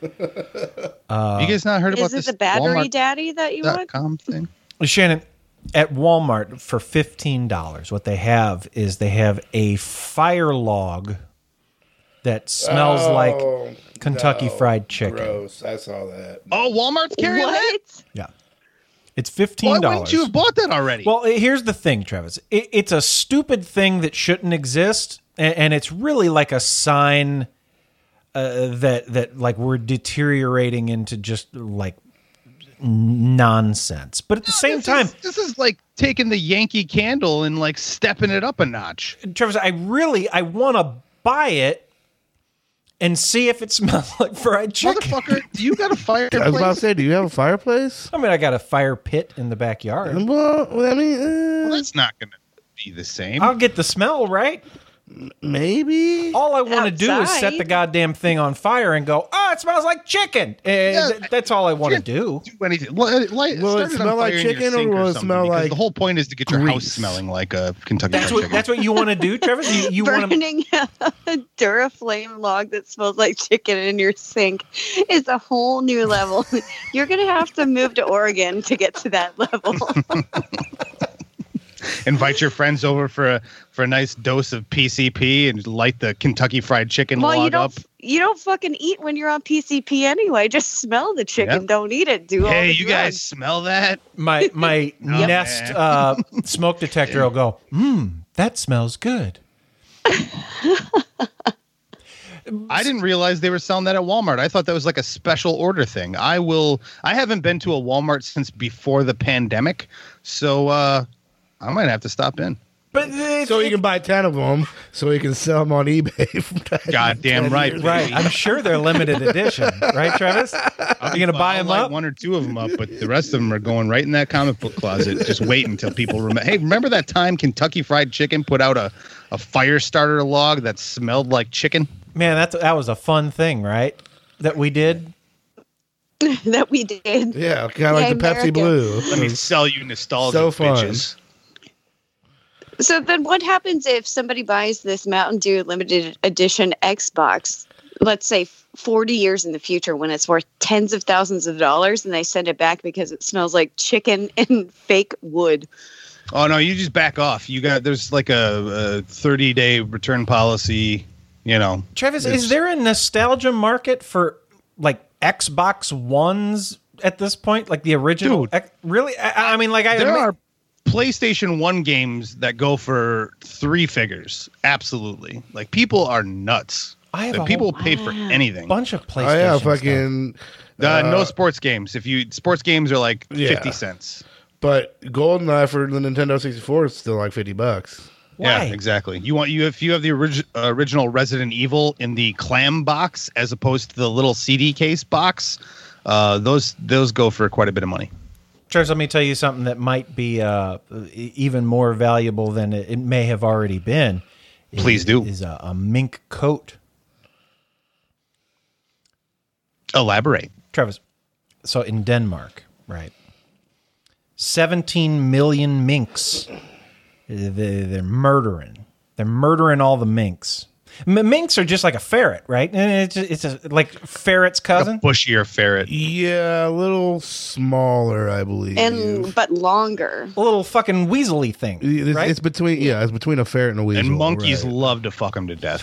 Uh, you guys not heard about Is it this the battery Walmart daddy that you dot want? com thing? Shannon, at Walmart for fifteen dollars, what they have is they have a fire log that smells Oh, like Kentucky no. Fried Chicken. Gross. I saw that. Oh, Walmart's carrying that? What? Yeah. It's fifteen Why dollars. wouldn't you have bought that already? Well, here's the thing, Travis. It, it's a stupid thing that shouldn't exist, and, and it's really like a sign uh, that that like we're deteriorating into just like nonsense. But at the same this time, is, this is like taking the Yankee Candle and like stepping it up a notch. Travis, I really I want to buy it and see if it smells like fried chicken. Motherfucker, do you got a fireplace? I was about to say, do you have a fireplace? I mean, I got a fire pit in the backyard. Well, I mean, Well, uh, that's not going to be the same. I'll get the smell right. maybe. All I want to do is set Outside. the goddamn thing on fire and go, oh, it smells like chicken. And Yeah. th- that's all I want to do. Do anything. Light, light, Will it start on smell like fire in your chicken or sink will it something, smell because like the whole point is to get your house grease? smelling like a Kentucky That's Fried what Chicken. that's what you want to do, Travis. You, you want to Burning a Duraflame log that smells like chicken in your sink is a whole new level. You're going to have to move to Oregon to get to that level. Invite your friends over for a for a nice dose of P C P and light the Kentucky Fried Chicken well, you log don't up. you don't fucking eat when you're on P C P anyway. Just smell the chicken. Yep. Don't eat it. Do all Hey, the you guys drugs. smell that? my my No, Nest man. uh, smoke detector will go, mmm, that smells good. I didn't realize they were selling that at Walmart. I thought that was like a special order thing. I will. I haven't been to a Walmart since before the pandemic, so uh, I might have to stop in. But it, So you can buy ten of them, so you can sell them on eBay. Goddamn right, right. I'm sure they're limited edition, right, Travis? I'll You gonna buy I'll them light up? one or two of them up, but the rest of them are going right in that comic book closet. Just wait until people remember. Hey, remember that time Kentucky Fried Chicken put out a, a fire starter log that smelled like chicken? Man, that's that was a fun thing, right? That we did. that we did. Yeah, kind of like Yeah, the Pepsi American. Blue. Let me sell you nostalgia, So fun. bitches. So then what happens if somebody buys this Mountain Dew limited edition Xbox, let's say forty years in the future when it's worth tens of thousands of dollars and they send it back because it smells like chicken and fake wood? Oh no, you just back off. You got there's like a, a thirty day return policy. You know, Travis, It's- is there a nostalgia market for like Xbox Ones at this point? Like the original? Dude. X- really? I, I mean, like I there admit- are PlayStation One games that go for three figures. Absolutely, like people are nuts. I have Like, a people whole pay for anything. bunch of PlayStation. Oh yeah, stuff. fucking Uh, no Uh, sports games. If you sports games are like Yeah. fifty cents. But GoldenEye for the Nintendo sixty-four is still like fifty bucks. Yeah, exactly. You want you if you have the orig- uh, original Resident Evil in the clam box as opposed to the little C D case box, uh, those those go for quite a bit of money. Charles, let me tell you something that might be uh, e- even more valuable than it, it may have already been. Please is, do. Is a, a mink coat. Elaborate, Travis. So in Denmark, right? seventeen million minks. They, they're murdering. They're murdering all the minks. M- minks are just like a ferret, right? And it's it's a, like ferret's cousin. Bushier ferret. Yeah, a little smaller, I believe. And but longer. A little fucking weaselly thing, It's, right? it's between yeah, it's between a ferret and a weasel. And monkeys right. love to fuck them to death.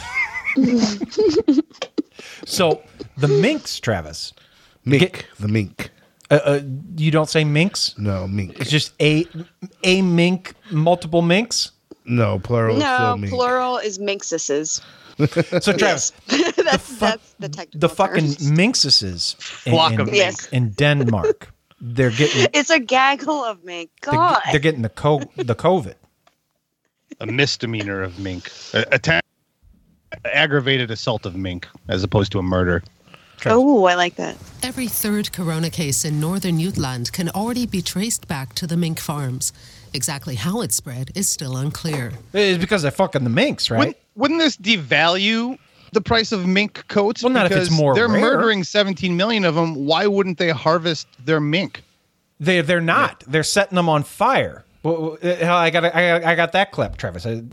So the minks, Travis. Mink, Get- the mink. Uh, uh, you don't say minks? No, mink. It's just a a mink, multiple minks. No, plural. No, still mink. plural is minxuses. So Travis, that's that's the technical the fucking term. minxuses in, Flock in, of mink. Yes. in Denmark, they're getting It's a gaggle of mink. they're, God. they're getting the co the COVID. A misdemeanor of mink. A, atta- aggravated assault of mink as opposed to a murder. Oh, I like that. Every third corona case in northern Jutland can already be traced back to the mink farms. Exactly how it spread is still unclear. It's because they're fucking the minks, right? Wouldn't, wouldn't this devalue the price of mink coats? Well, not if it's Because more They're rare. murdering seventeen million of them. Why wouldn't they harvest their mink? They they're not. They're setting them on fire. Well, uh, I got I got I got that clip, Travis. I-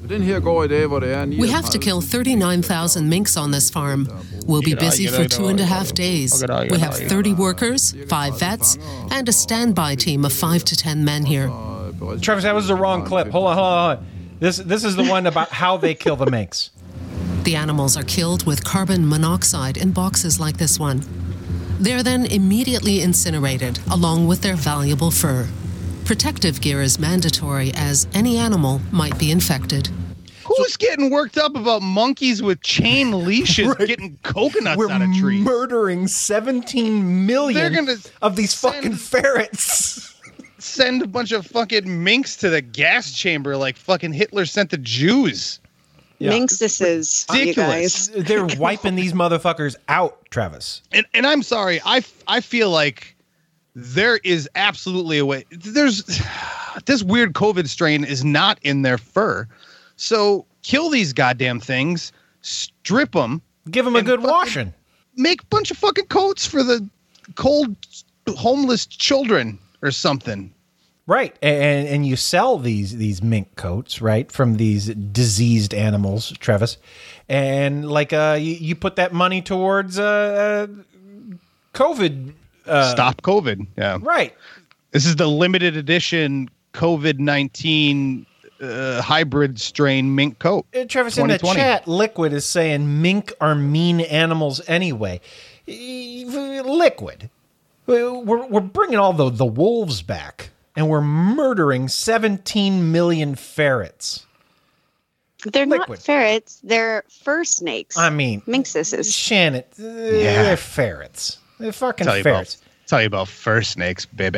We have to kill thirty-nine thousand minks on this farm. We'll be busy for two and a half days. We have thirty workers, five vets, and a standby team of five to ten men here. Travis, that was the wrong clip. Hold on, hold on. Hold on. This this is the one about how they kill the minks. The animals are killed with carbon monoxide in boxes like this one. They're then immediately incinerated along with their valuable fur. Protective gear is mandatory as any animal might be infected. Who's getting worked up about monkeys with chain leashes getting coconuts We're out of trees? murdering seventeen million They're gonna of these send- fucking ferrets. Send a bunch of fucking minks to the gas chamber like fucking Hitler sent the Jews. Minxuses, you Ridiculous. guys. They're wiping these motherfuckers out, Travis. And and I'm sorry, I, f- I feel like there is absolutely a way. There's this weird COVID strain is not in their fur, so kill these goddamn things, strip them, give them a good fucking, washing, make a bunch of fucking coats for the cold homeless children or something. Right, and and you sell these these mink coats, right, from these diseased animals, Travis, and like uh, you, you put that money towards uh, uh COVID. Uh, Stop COVID. Yeah. Right. This is the limited edition COVID nineteen uh, hybrid strain mink coat. Uh, Travis, in the chat, Liquid is saying mink are mean animals anyway. E- Liquid, we're we're bringing all the the wolves back, and we're murdering seventeen million ferrets. They're Liquid. not ferrets. They're fur snakes. I mean, minxuses. Shannon, uh, Yeah. they're ferrets. They're fucking Tell you ferrets. about tell you about fur snakes, baby.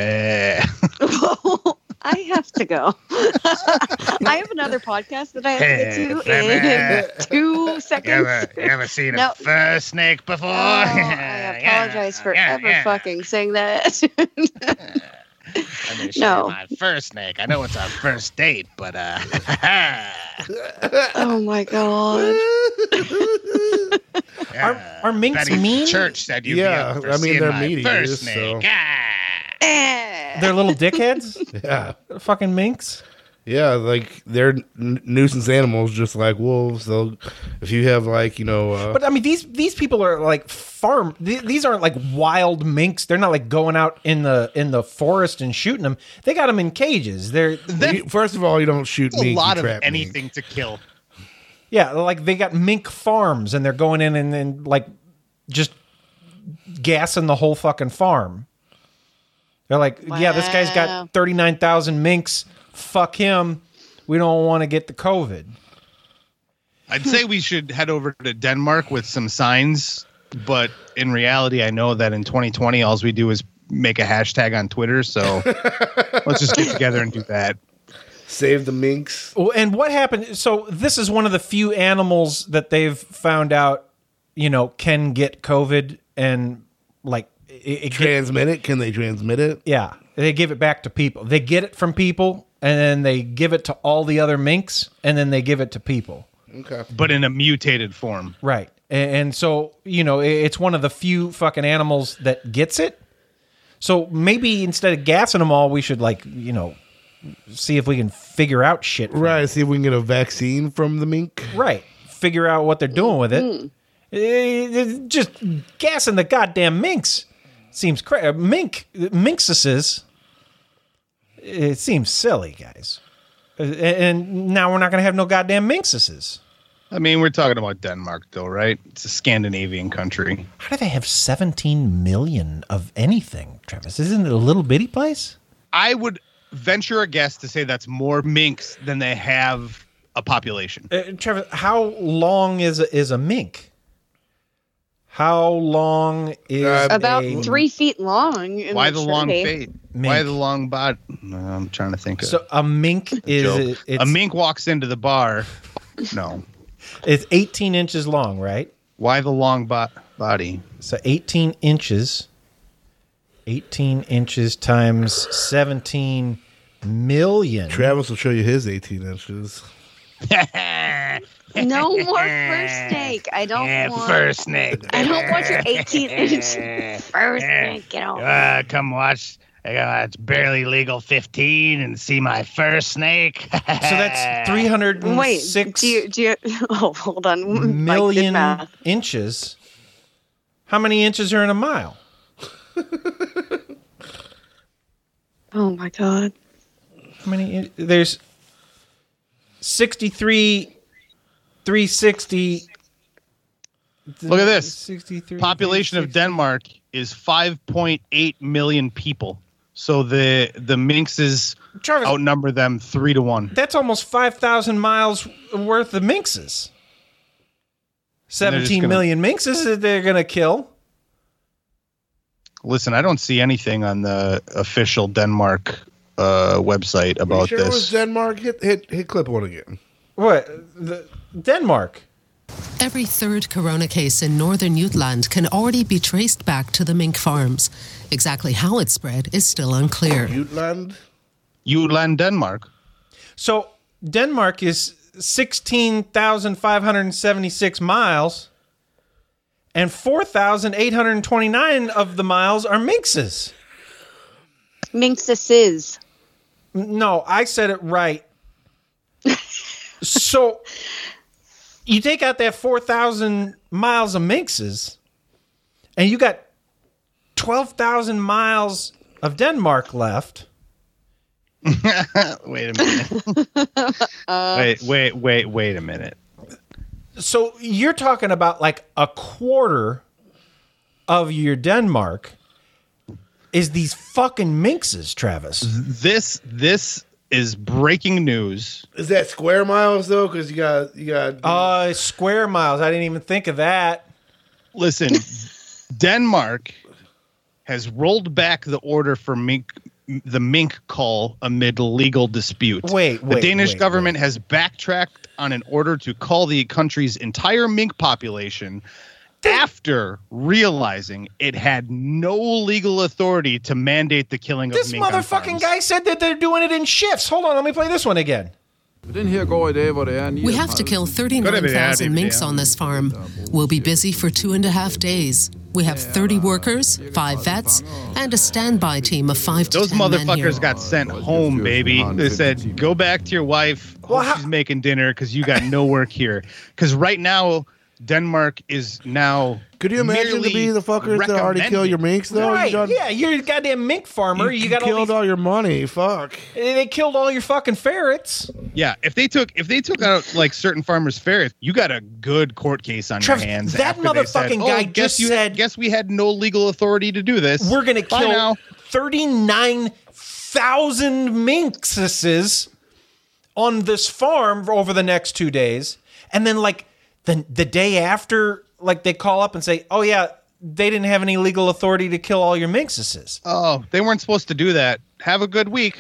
I have to go. I have another podcast that I have Hey, to get baby. to in two seconds. You ever, you ever seen No. a fur snake before? Oh, I apologize for yeah, ever yeah. fucking saying that. Let me show No. you my fur snake. I know it's our first date, but uh Oh my god. Are, are minks Betty mean? Church said you'd Yeah, be up for I mean, seeing they're my meat fur eaters, snake. so- Eh. They're little dickheads? Yeah. Fucking minks? Yeah, like they're n- nuisance animals, just like wolves. They'll, if you have like you know, uh, But I mean, these these people are like farm. th- These aren't like wild minks. They're not like going out in the in the forest and shooting them. They got them in cages. They're you- first of all, you don't shoot a mink. lot you of trap mink. anything to kill. yeah, like they got mink farms, and they're going in and then like just gassing the whole fucking farm. They're like, yeah, this guy's Wow. got thirty-nine thousand minks. Fuck him. We don't want to get the COVID. I'd say we should head over to Denmark with some signs but in reality, I know that in twenty twenty, all we do is make a hashtag on Twitter. So let's just get together and do that. Save the minks. Well, and what happened? So this is one of the few animals that they've found out, you know, can get COVID and like it, it transmit it. Can they transmit it? Yeah, they give it back to people. They get it from people, and then they give it to all the other minks, and then they give it to people. Okay, but in a mutated form, right? And, and so you know, it, it's one of the few fucking animals that gets it. So maybe instead of gassing them all, we should like you know. see if we can figure out shit. Right, see if we can get a vaccine from the mink. Right, figure out what they're doing with it. Mm. it just gassing the goddamn minks seems crazy. Mink, minxuses, it seems silly, guys. And now we're not going to have no goddamn minxuses. I mean, we're talking about Denmark, though, right? It's a Scandinavian country. How do they have seventeen million of anything, Travis? Isn't it a little bitty place? I would venture a guess to say that's more minks than they have a population. Uh, Trevor, how long is a, is a mink? How long is uh, about a, three feet long? Why the long fate? Why the long body? No, I'm trying to think. Of so a mink a is a, a mink walks into the bar. No, it's eighteen inches long, right? Why the long bo- body? So eighteen inches. eighteen inches times seventeen million. Travis will show you his eighteen inches. No more fur snake. I don't yeah, want fur snake. I don't want your eighteen inch fur snake. Get off. Uh, come watch. Uh, it's barely legal fifteen and see my fur snake. So that's three hundred Wait, six do you, do you, oh, hold on. million inches. How many inches are in a mile? Oh my god! How many? There's sixty-three, three sixty. Look at this. sixty-three. Population of Denmark is five point eight million people. So the the minxes Travis, outnumber them three to one. That's almost five thousand miles worth of minxes. Seventeen gonna, million minxes that they're gonna kill. Listen, I don't see anything on the official Denmark uh, website about sure this. It was Denmark. Hit hit hit clip one again. What? The, Denmark. Every third corona case in northern Jutland can already be traced back to the mink farms. Exactly how it spread is still unclear. Jutland? Jutland, Denmark. So Denmark is sixteen thousand five hundred seventy-six miles, and four thousand eight hundred twenty-nine of the miles are minxes. Minxuses. No, I said it right. So you take out that four thousand miles of minxes, and you got twelve thousand miles of Denmark left. Wait a minute. uh, wait, wait, wait, wait a minute. So you're talking about like a quarter of your Denmark is these fucking minxes, Travis. This this is breaking news. Is that square miles though? Because you got you got uh square miles. I didn't even think of that. Listen, Denmark has rolled back the order for mink, the mink call amid legal dispute. Wait, wait, the Danish wait, government wait. has backtracked on an order to call the country's entire mink population after realizing it had no legal authority to mandate the killing This of mink on motherfucking farms. guy said that they're doing it in shifts. Hold on, let me play this one again. We have to kill thirty-nine thousand minks on this farm. We'll be busy for two and a half days. We have thirty workers, five vets, and a standby team of five to Those ten men here. motherfuckers got sent home, baby. They said, go back to your wife. Hope Well, how- she's making dinner because you got no work here. Because right now, Denmark is now. Could you imagine to be the fuckers that already kill your minks though? Right, You done- yeah, you're a goddamn mink farmer. You, You, got all, killed these, all your money. Fuck. they killed all your fucking ferrets. Yeah, if they took if they took out like certain farmers' ferrets, you got a good court case on Travis, your hands. that after they said, motherfucking "Oh, guy guess just you said- guess we had no legal authority to do this. We're gonna Bye kill now." thirty-nine thousand minxuses on this farm over the next two days, and then like the the day after, like they call up and say, "Oh yeah, they didn't have any legal authority to kill all your minxuses." Oh, they weren't supposed to do that. Have a good week.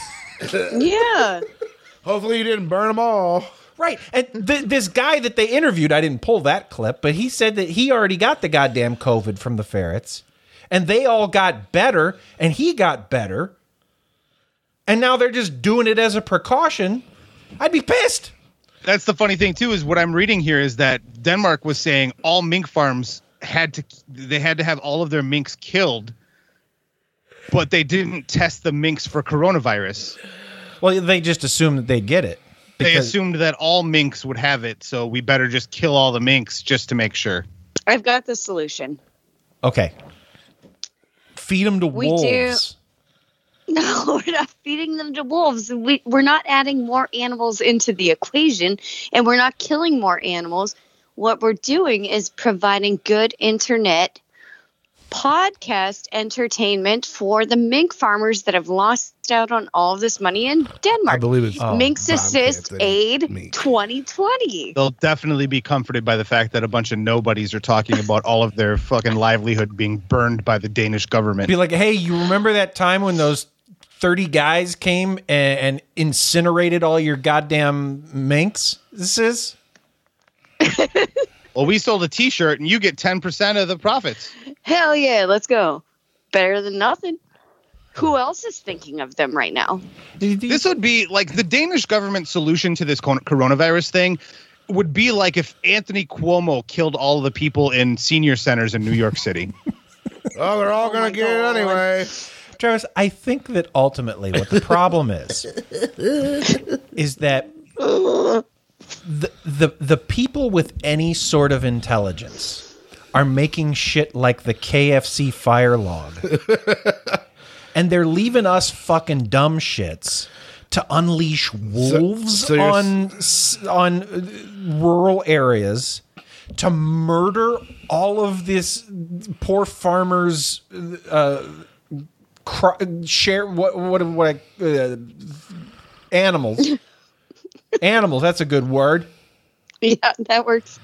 Yeah. Hopefully you didn't burn them all. Right. And th- this guy that they interviewed, I didn't pull that clip, but he said that he already got the goddamn COVID from the ferrets, and they all got better, and he got better, and now they're just doing it as a precaution. I'd be pissed. That's the funny thing too, is what I'm reading here is that Denmark was saying all mink farms had to they had to have all of their minks killed, but they didn't test the minks for coronavirus. Well, they just assumed that they'd get it. They assumed that all minks would have it, so we better just kill all the minks just to make sure. I've got the solution. Okay. Feed them to We wolves. do. No, we're not feeding them to wolves. We, we're not adding more animals into the equation, and we're not killing more animals. What we're doing is providing good internet podcast entertainment for the mink farmers that have lost out on all of this money in Denmark. I believe it's oh, Minks Assist Aid twenty twenty. They'll definitely be comforted by the fact that a bunch of nobodies are talking about all of their fucking livelihood being burned by the Danish government. Be like, hey, you remember that time when those thirty guys came and, and incinerated all your goddamn minks? This is... Well, we sold a t-shirt and you get ten percent of the profits. Hell yeah, let's go. Better than nothing. Who else is thinking of them right now? This would be like the Danish government solution to this coronavirus thing would be like if Anthony Cuomo killed all of the people in senior centers in New York City. Oh, they're all Oh going my to get God. it anyway. Travis, I think that ultimately what the problem is, is that the, the the people with any sort of intelligence are making shit like the K F C fire log. And they're leaving us fucking dumb shits to unleash wolves So- so you're on s- on uh, rural areas, to murder all of this poor farmers' uh, cr- share what what what uh, animals. Animals, that's a good word. Yeah, that works.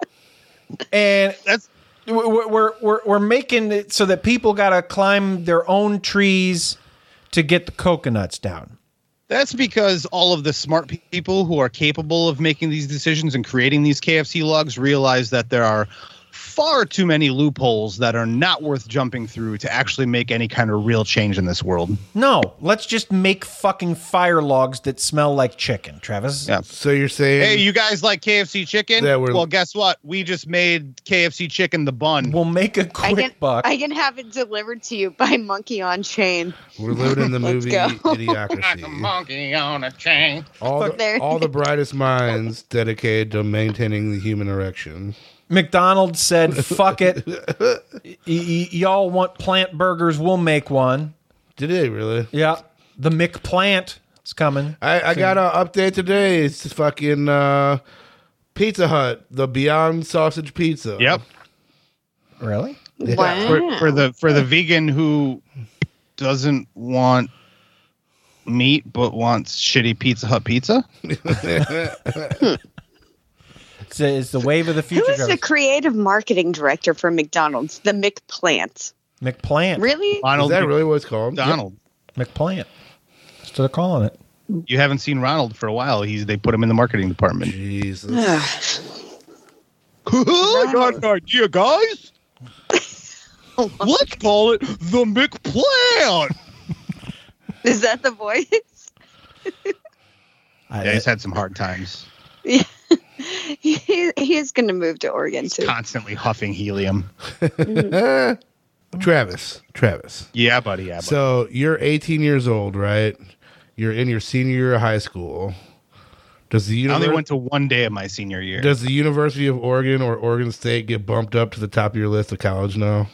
And that's we're we're we're, we're making it so that people got to climb their own trees to get the coconuts down. That's because all of the smart pe- people who are capable of making these decisions and creating these K F C logs realize that there are far too many loopholes that are not worth jumping through to actually make any kind of real change in this world. No, let's just make fucking fire logs that smell like chicken, Travis. Yeah. So you're saying, Hey, you guys like K F C chicken? Yeah, we're- well, guess what? We just made K F C chicken the bun. We'll make a I quick can, buck. I can have it delivered to you by Monkey on Chain. we're living in the Let's movie go. Idiocracy. monkey on a chain. All Fuck there. the, all the brightest minds dedicated to maintaining the human erection. McDonald's said, fuck it. Y- y- y'all want plant burgers? We'll make one. Did they really? Yeah. The McPlant is coming. I, I got an update today. It's fucking uh, Pizza Hut, the Beyond Sausage Pizza. Yep. Really? Yeah. Wow. For, for the for the vegan who doesn't want meat but wants shitty Pizza Hut pizza. It's, it's the wave of the Who future. is the Travis. creative marketing director for McDonald's? The McPlant. McPlant. Really? Is Ronald that really what it's called? McDonald. McPlant. That's what they're calling it. You haven't seen Ronald for a while. He's they put him in the marketing department. Jesus. I got an idea, guys. Let's call it the McPlant. Is that the voice? I, Yeah, he's had some hard times. he, he's going to move to Oregon too. Constantly huffing helium. Travis. Travis. Yeah, buddy. Yeah, buddy. So you're eighteen years old, right? You're in your senior year of high school. Does the I univer- only went to one day of my senior year. Does the University of Oregon or Oregon State get bumped up to the top of your list of college now?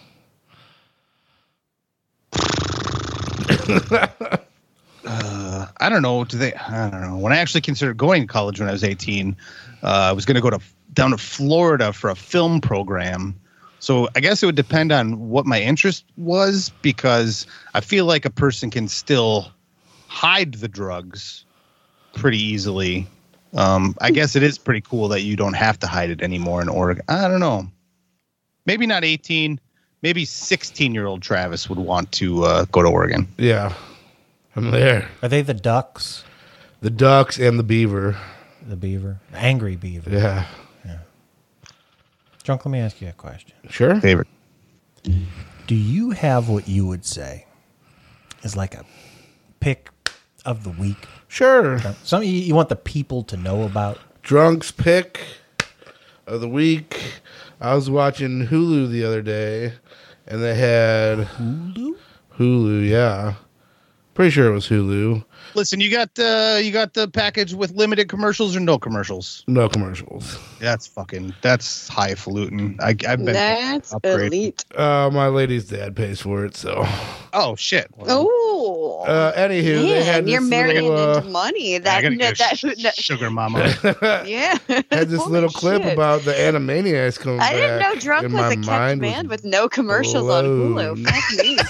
uh, I don't know. Do they? I don't know. When I actually considered going to college when I was eighteen, uh, I was going to go to down to Florida for a film program. So I guess it would depend on what my interest was, because I feel like a person can still hide the drugs pretty easily. Um, I guess it is pretty cool that you don't have to hide it anymore in Oregon. I don't know. maybe not eighteen, maybe sixteen-year-old Travis would want to uh, go to Oregon. Yeah, I'm there. Are they the ducks? The ducks and the beaver. The beaver, the angry beaver. Yeah. Yeah. Drunk, let me ask you a question. Sure. Favorite. Do you have what you would say is like a pick of the week? Sure. Something you want the people to know about? Drunk's pick of the week. I was watching Hulu the other day, and they had Hulu. Hulu, yeah. Pretty sure it was Hulu. Listen, you got uh, you got the package with limited commercials or no commercials? No commercials. That's fucking. That's highfalutin. I, I've been. That's elite. Uh, my lady's dad pays for it, so. Oh shit. Oh. Uh, anywho, they had Man, this you're marrying little, uh, into money. I That, gotta no, get that, sh- no, sugar mama. yeah. had this Holy little clip shit. about the Animaniacs coming I didn't back. know Drunk and was my a kept mind man was with no commercials on blown. Hulu. Fuck me.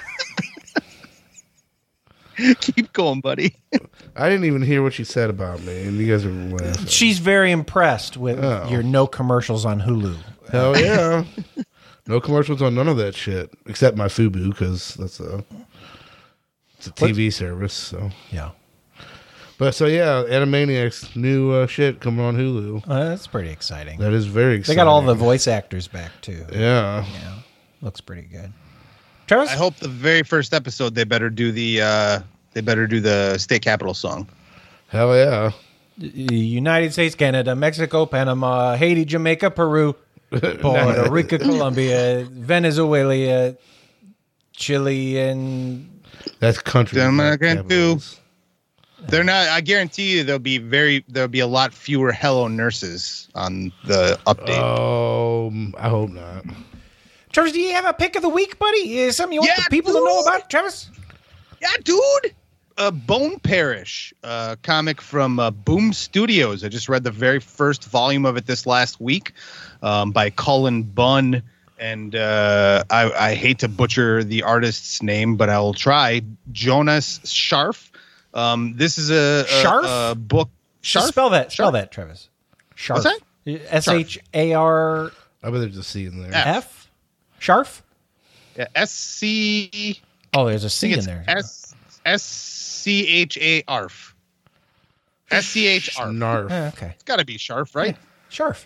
Keep going, buddy. I didn't even hear what she said about me, and you guys are laughing. She's very impressed with Oh. your no commercials on Hulu. Hell yeah. No commercials on none of that shit, except my Fubu, because that's a, it's a T V service. So Yeah. But so yeah, Animaniacs new uh, shit coming on Hulu. Uh, that's pretty exciting. That is very They exciting. got all the voice actors back too. Yeah. Yeah. Looks pretty good. Travis? I hope the very first episode they better do the uh, they better do the state capitol song. Hell yeah. United States, Canada, Mexico, Panama, Haiti, Jamaica, Peru, Puerto Rico, Colombia, Venezuela, Chile, and That's country. Dominican too. They're not. I guarantee you, there'll be very. There'll be a lot fewer Hello Nurses on the update. Um, I hope not. Travis, do you have a pick of the week, buddy? Is something you want Yeah, the people to know about, Travis? Yeah, dude. Uh, Bone Parish, uh, comic from uh, Boom Studios. I just read the very first volume of it this last week, um, by Cullen Bunn. And uh, I, I hate to butcher the artist's name, but I will try. Jonas Scharf. Um, this is a, a, Scharf? a book. Scharf? Spell that. Spell Scharf? that, Travis. Scharf. What's that? S H A R I bet there's a C in there. F? Scharf? Yeah, S C. Oh, there's a I C think in it's there. S S C H A R F. S C H R F. Snarf. Yeah, okay. It's got to be Scharf, right? Scharf.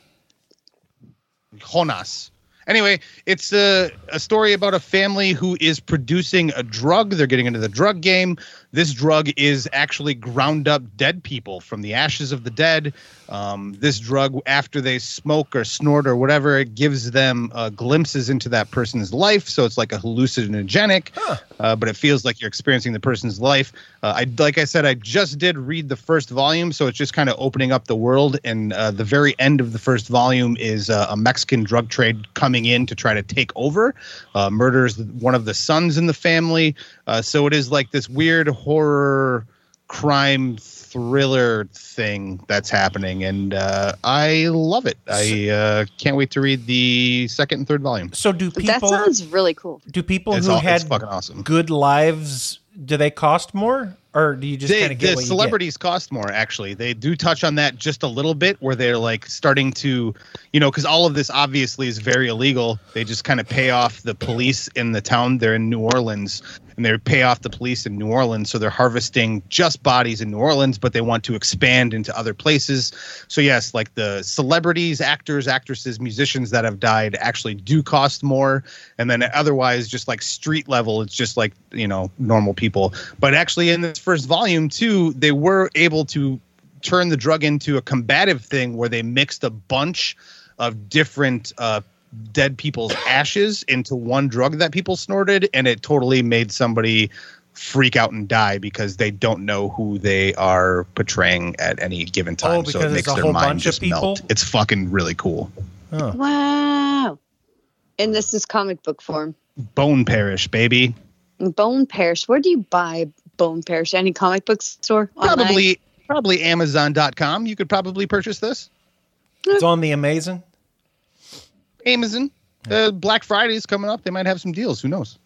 Jonas. Anyway, it's a, a story about a family who is producing a drug. They're getting into the drug game. This drug is actually ground up dead people from the ashes of the dead. Um, this drug, after they smoke or snort or whatever, it gives them uh, glimpses into that person's life. So it's like a hallucinogenic, Huh. uh, but it feels like you're experiencing the person's life. Uh, I like I said, I just did read the first volume, so it's just kind of opening up the world. And uh, the very end of the first volume is uh, a Mexican drug trade coming in to try to take over, uh, murders one of the sons in the family. Uh, so it is like this weird horror crime thriller thing that's happening, and uh, I love it. I uh, can't wait to read the second and third volume. So do That people sounds really cool. do people It's who all- it's had fucking awesome. good lives, do they cost more? Or do you just They, kind of get the what celebrities cost more, actually. They do touch on that just a little bit, where they're like starting to, you know, because all of this obviously is very illegal. They just kind of pay off the police in the town. They're in New Orleans, and they pay off the police in New Orleans. So they're harvesting just bodies in New Orleans, but they want to expand into other places. So yes, like the celebrities, actors, actresses, musicians that have died actually do cost more. And then otherwise, just like street level, it's just like, you know, normal people. But actually in this first volume too, they were able to turn the drug into a combative thing where they mixed a bunch of different uh, dead people's ashes into one drug that people snorted, and it totally made somebody freak out and die because they don't know who they are portraying at any given time. Oh, so because it it's makes a their whole mind bunch of just people? melt. It's fucking really cool. Huh. Wow. And this is comic book form. Bone Parish, baby. Bone Parish. Where do you buy Bone Parish? Any comic book store? Online? Probably, probably Amazon dot com. You could probably purchase this. It's on the Amazon. Amazon. Uh, Black Friday is coming up. They might have some deals. Who knows?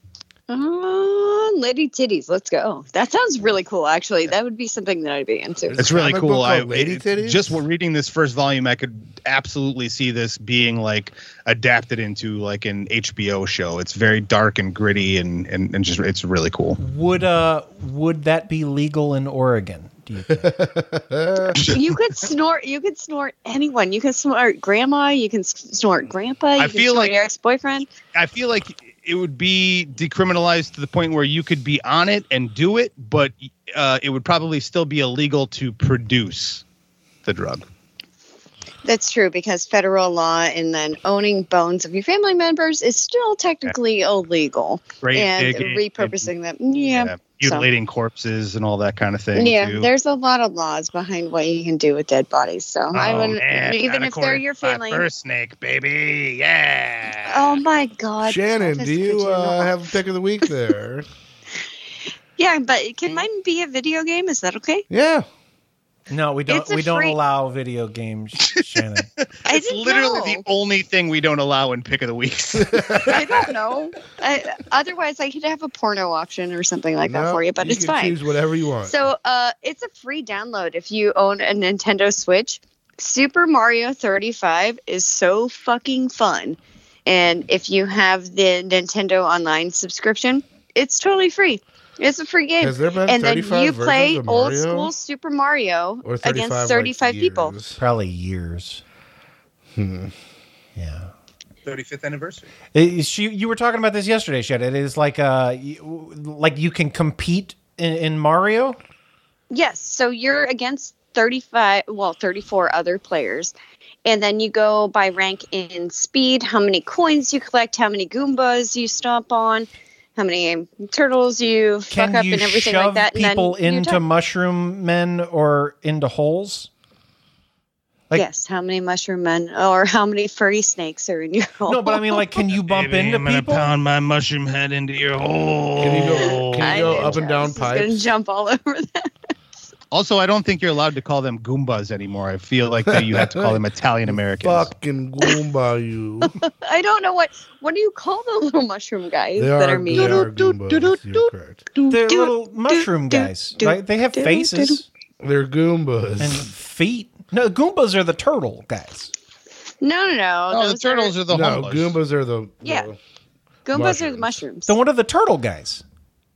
Uh, Lady Titties, let's go. That sounds really cool, actually. That would be something that I'd be into. It's really comic cool. book I called Lady it- Titties? just reading this first volume, I could absolutely see this being like adapted into like an H B O show. It's very dark and gritty, and and, and just it's really cool. Would uh would that be legal in Oregon? Do you think? You could snort. You could snort anyone. You can snort grandma. You can s- snort grandpa. You I can feel snort like- your ex-boyfriend. I feel like it would be decriminalized to the point where you could be on it and do it, but uh, it would probably still be illegal to produce the drug. That's true because federal law and then owning bones of your family members is still technically illegal. Right, And digging, repurposing them. Yeah. Yeah, so- mutilating corpses and all that kind of thing. Yeah, too. there's a lot of laws behind what you can do with dead bodies. So I Oh, wouldn't, man, even gotta if they're court your my family. First snake, baby. Yeah. Oh my God, Shannon, Travis, do you could you uh, not? have a pick of the week there? Yeah, but can mine be a video game? Is that okay? Yeah. No, we don't. It's a We don't free- allow video games, Shannon. I It's didn't literally know. the only thing we don't allow in pick of the weeks. I don't know. I, otherwise, I could have a porno option or something like that No, for you, but you it's can fine. choose whatever you want. So, uh, it's a free download if you own a Nintendo Switch. Super Mario thirty-five is so fucking fun, and if you have the Nintendo Online subscription, it's totally free. It's a free game. Has there been and then thirty-five you versions play of old Mario? school Super Mario Or thirty-five, against like, thirty-five people. years? Probably years. Hmm. Yeah. thirty-fifth anniversary. It- she, you were talking about this yesterday, Shed. It is like uh, you, like you can compete in, in Mario. Yes, so you're against thirty-five, well, thirty-four other players. And then you go by rank in speed, how many coins you collect, how many Goombas you stomp on, how many turtles you fuck Can up you and everything shove like that. people and then you're into done. mushroom men or into holes? Like- yes, how many mushroom men or how many furry snakes are in your hole? No, but I mean, like, can you bump Baby, into I'm gonna people? pound my mushroom head into your hole. Can you go, can I you go knew up and down Travis was gonna pipes? jump all over that. Also, I don't think you're allowed to call them Goombas anymore. I feel like that you have to call them Italian Americans. Fucking Goomba, you. I don't know what what do you call the little mushroom guys They that are, are mean? they are Goombas. You're correct. They're little mushroom guys, right? They have faces They're Goombas. and feet. No, Goombas are the turtle guys. No, no, no. Oh, the those turtles are, the no, humblers. Goombas are the. Yeah. the- Goombas are the mushrooms. mushrooms. Then what are the turtle guys?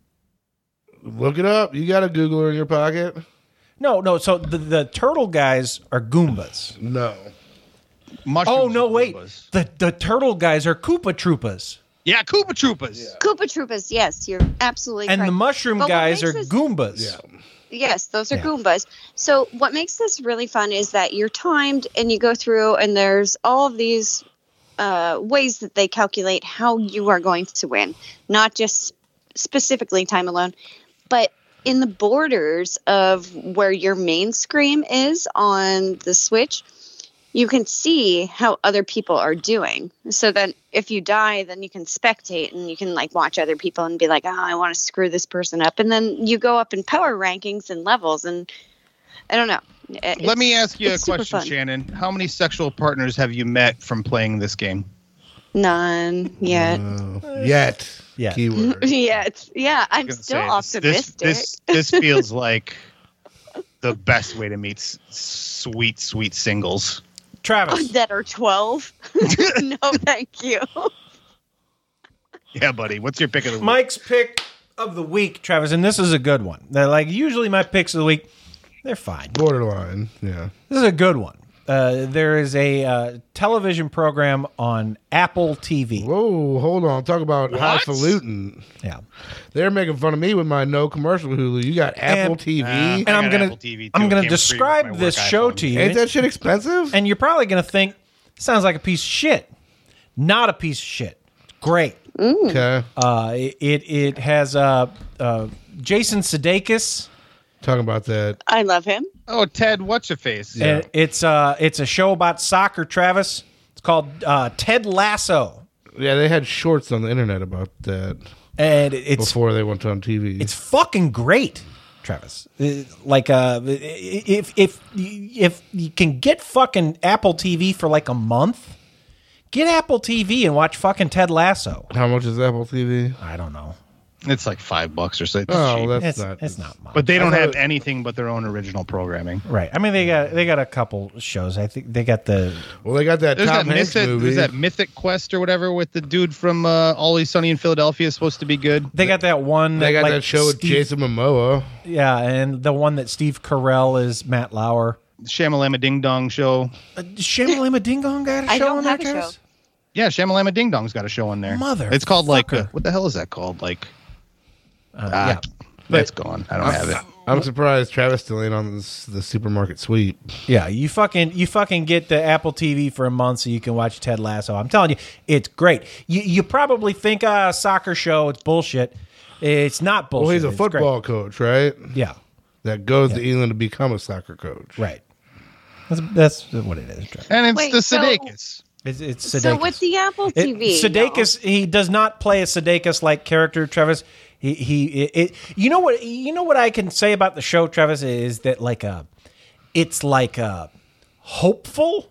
Look it up. You got a Googler in your pocket? No, no. So the, the turtle guys are Goombas. No. Mushrooms Oh no, are wait. Goombas. The the turtle guys are Koopa Troopas, Yeah, Koopa Troopas. Koopa Troopas, yes, you're absolutely and correct. the mushroom But what guys makes are this- Goombas. Yeah. Yes, those are Yeah. Goombas. So what makes this really fun is that you're timed and you go through and there's all of these uh, ways that they calculate how you are going to win, not just specifically time alone, but in the borders of where your main screen is on the Switch, you can see how other people are doing. So then if you die, then you can spectate and you can like watch other people and be like, oh, I want to screw this person up. And then you go up in power rankings and levels. And I don't know. It- Let me it's- ask you a it's super question, fun. Shannon. How many sexual partners have you met from playing this game? None yet. Uh, yet. Yeah. Keyword. yeah, it's, yeah, I'm Gonna still say, this- optimistic. This, this this feels like the best way to meet s- sweet, sweet singles. Travis, that are twelve. No, thank you. Yeah, buddy. What's your pick of the week? Mike's pick of the week, Travis, and this is a good one. They're like usually my picks of the week, they're fine. Borderline. Yeah. This is a good one. Uh, there is a uh, television program on Apple T V. Whoa, hold on. Talk about What? highfalutin. Yeah, They're making fun of me with my no commercial Hulu. You got Apple And- T V. Uh, and I I'm got gonna Apple T V too. I'm It gonna came free with describe my this work show iPhone. to you, Ain't that shit expensive? and you're probably gonna think sounds like a piece of shit. Not a piece of shit. Great. Okay. Uh, it it has uh, uh, Jason Sudeikis. Talking about that. I love him. Oh, Ted, what's your face? Yeah. And it's uh it's a show about soccer, Travis. It's called uh, Ted Lasso, Yeah, they had shorts on the internet about that and it's before they went on T V. it's fucking great, Travis. Uh, Like uh, if if if you can get fucking Apple T V for like a month, get Apple T V and watch fucking Ted Lasso. How much is Apple T V? I don't know. It's like five bucks or so. It's Oh, cheap. that's It's, not. it's not much. But they I don't thought have it- anything but their own original programming. Right. I mean, they got they got a couple shows. I think they got the. Well, they got that There's Tom that Hanks Mythic, movie. there's that Mythic Quest or whatever with the dude from uh, Always Sunny in Philadelphia is supposed to be good. They got that one. They got like, that show with Steve- Jason Momoa. Yeah, and the one that Steve Carell is Matt Lauer. Shamalama Ding Dong show. Uh, Shamalama Ding Dong got a I show don't on there, have a show. Travis? Yeah, Shamalama Ding Dong's got a show on there. Mother It's called like fucker. uh, what the hell is that called? Like Uh, ah, yeah. that's gone. I don't I'm, have it. I'm surprised Travis still ain't on this, the supermarket sweep. Yeah, you fucking you fucking get the Apple T V for a month so you can watch Ted Lasso. I'm telling you, it's great. You you probably think ah, a soccer show, it's bullshit. It's not bullshit. Well, he's a It's football coach, right? great. Yeah, That goes to Yeah. England to become a soccer coach. right. That's, that's what it is. Travis. And it's Wait, the so- Sudeikis. It's, it's Sudeikis. So with the Apple T V, It, Sudeikis, he does not play a Sudeikis like character, Travis. He he it, it you know what you know what I can say about the show, Travis, is that like a it's like a hopeful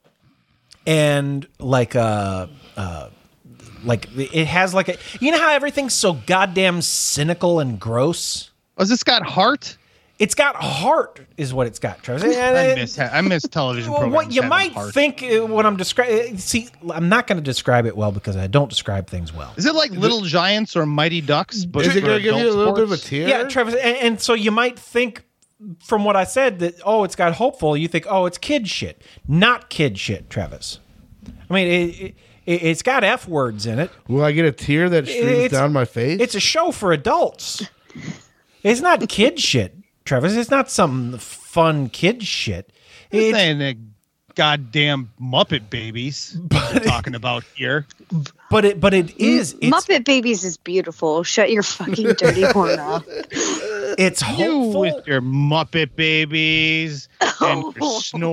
and like a uh like it has like a you know how everything's so goddamn cynical and gross? Was this got heart? It's got heart, is what it's got, Travis. I miss I miss television Well, programs. what you having might heart. think uh, when I'm describing, see, I'm not going to describe it well because I don't describe things well. Is it like Little Giants or Mighty Ducks? But Is it for going to give you a adult little bit of a sports? tear? Yeah, Travis, and, and so you might think from what I said that oh, it's got hopeful. You think oh, it's kid shit, not kid shit, Travis. I mean, it, it, it's got f words in it. Will I get a tear that streams It's- down my face? It's a show for adults. It's not kid shit, Travis. It's not some fun kid shit. I'm It's, saying the goddamn Muppet Babies we're talking about here. but it, but it is. It's, Muppet Babies is beautiful. Shut your fucking dirty horn off. it's You hopeful. with your Muppet Babies and your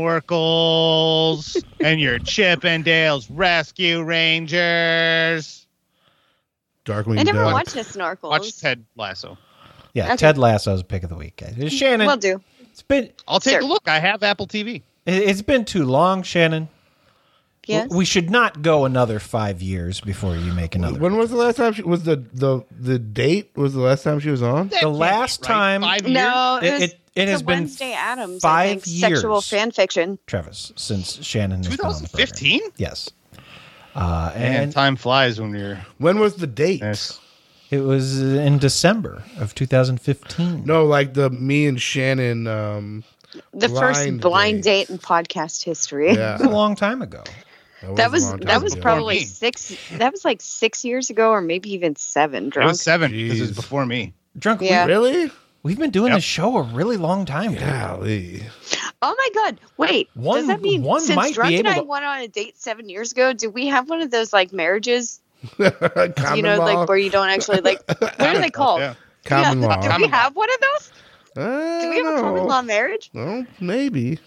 snorkels and your Chip and Dale's Rescue Rangers. Darkwing I never Duck. watched the snorkels. Watch Ted Lasso. Yeah, Okay. Ted Lasso's pick of the week, guys. Shannon, Will do. it's been I'll take Sure. a look. I have Apple T V. it- it's been too long, Shannon. Yes. We should not go another five years before you make another. When was the last time she was the the the date was the last time she was on? The last time, Five years? No, it, It- was it- it has the been Wednesday Addams. five I think, Sexual years. fan fiction. Travis, since Shannon has been on the program. twenty fifteen? Yes. Uh, And and time flies when you're. When was the date? Yes. it was in December of two thousand fifteen. No, like the me and Shannon. Um, The first Blind blind date. date in podcast history. yeah, It was a long time ago. That a was long time that was ago. probably me. six. That was like six years ago, or maybe even seven. It Drunk. was seven because it was Jeez. before me. Drunk. Yeah. really. We, we've been doing Yep. this show a really long time. dude. Golly. Oh my god! Wait, One- does that mean one since might be Drunk and able I to- went on a date seven years ago, do we have one of those like marriages? Common you know, law. like where you don't actually like. What are they called? Yeah. Common Yeah, law. Do we Common law. have one of those? Uh, Do we have a common law marriage? Well, maybe.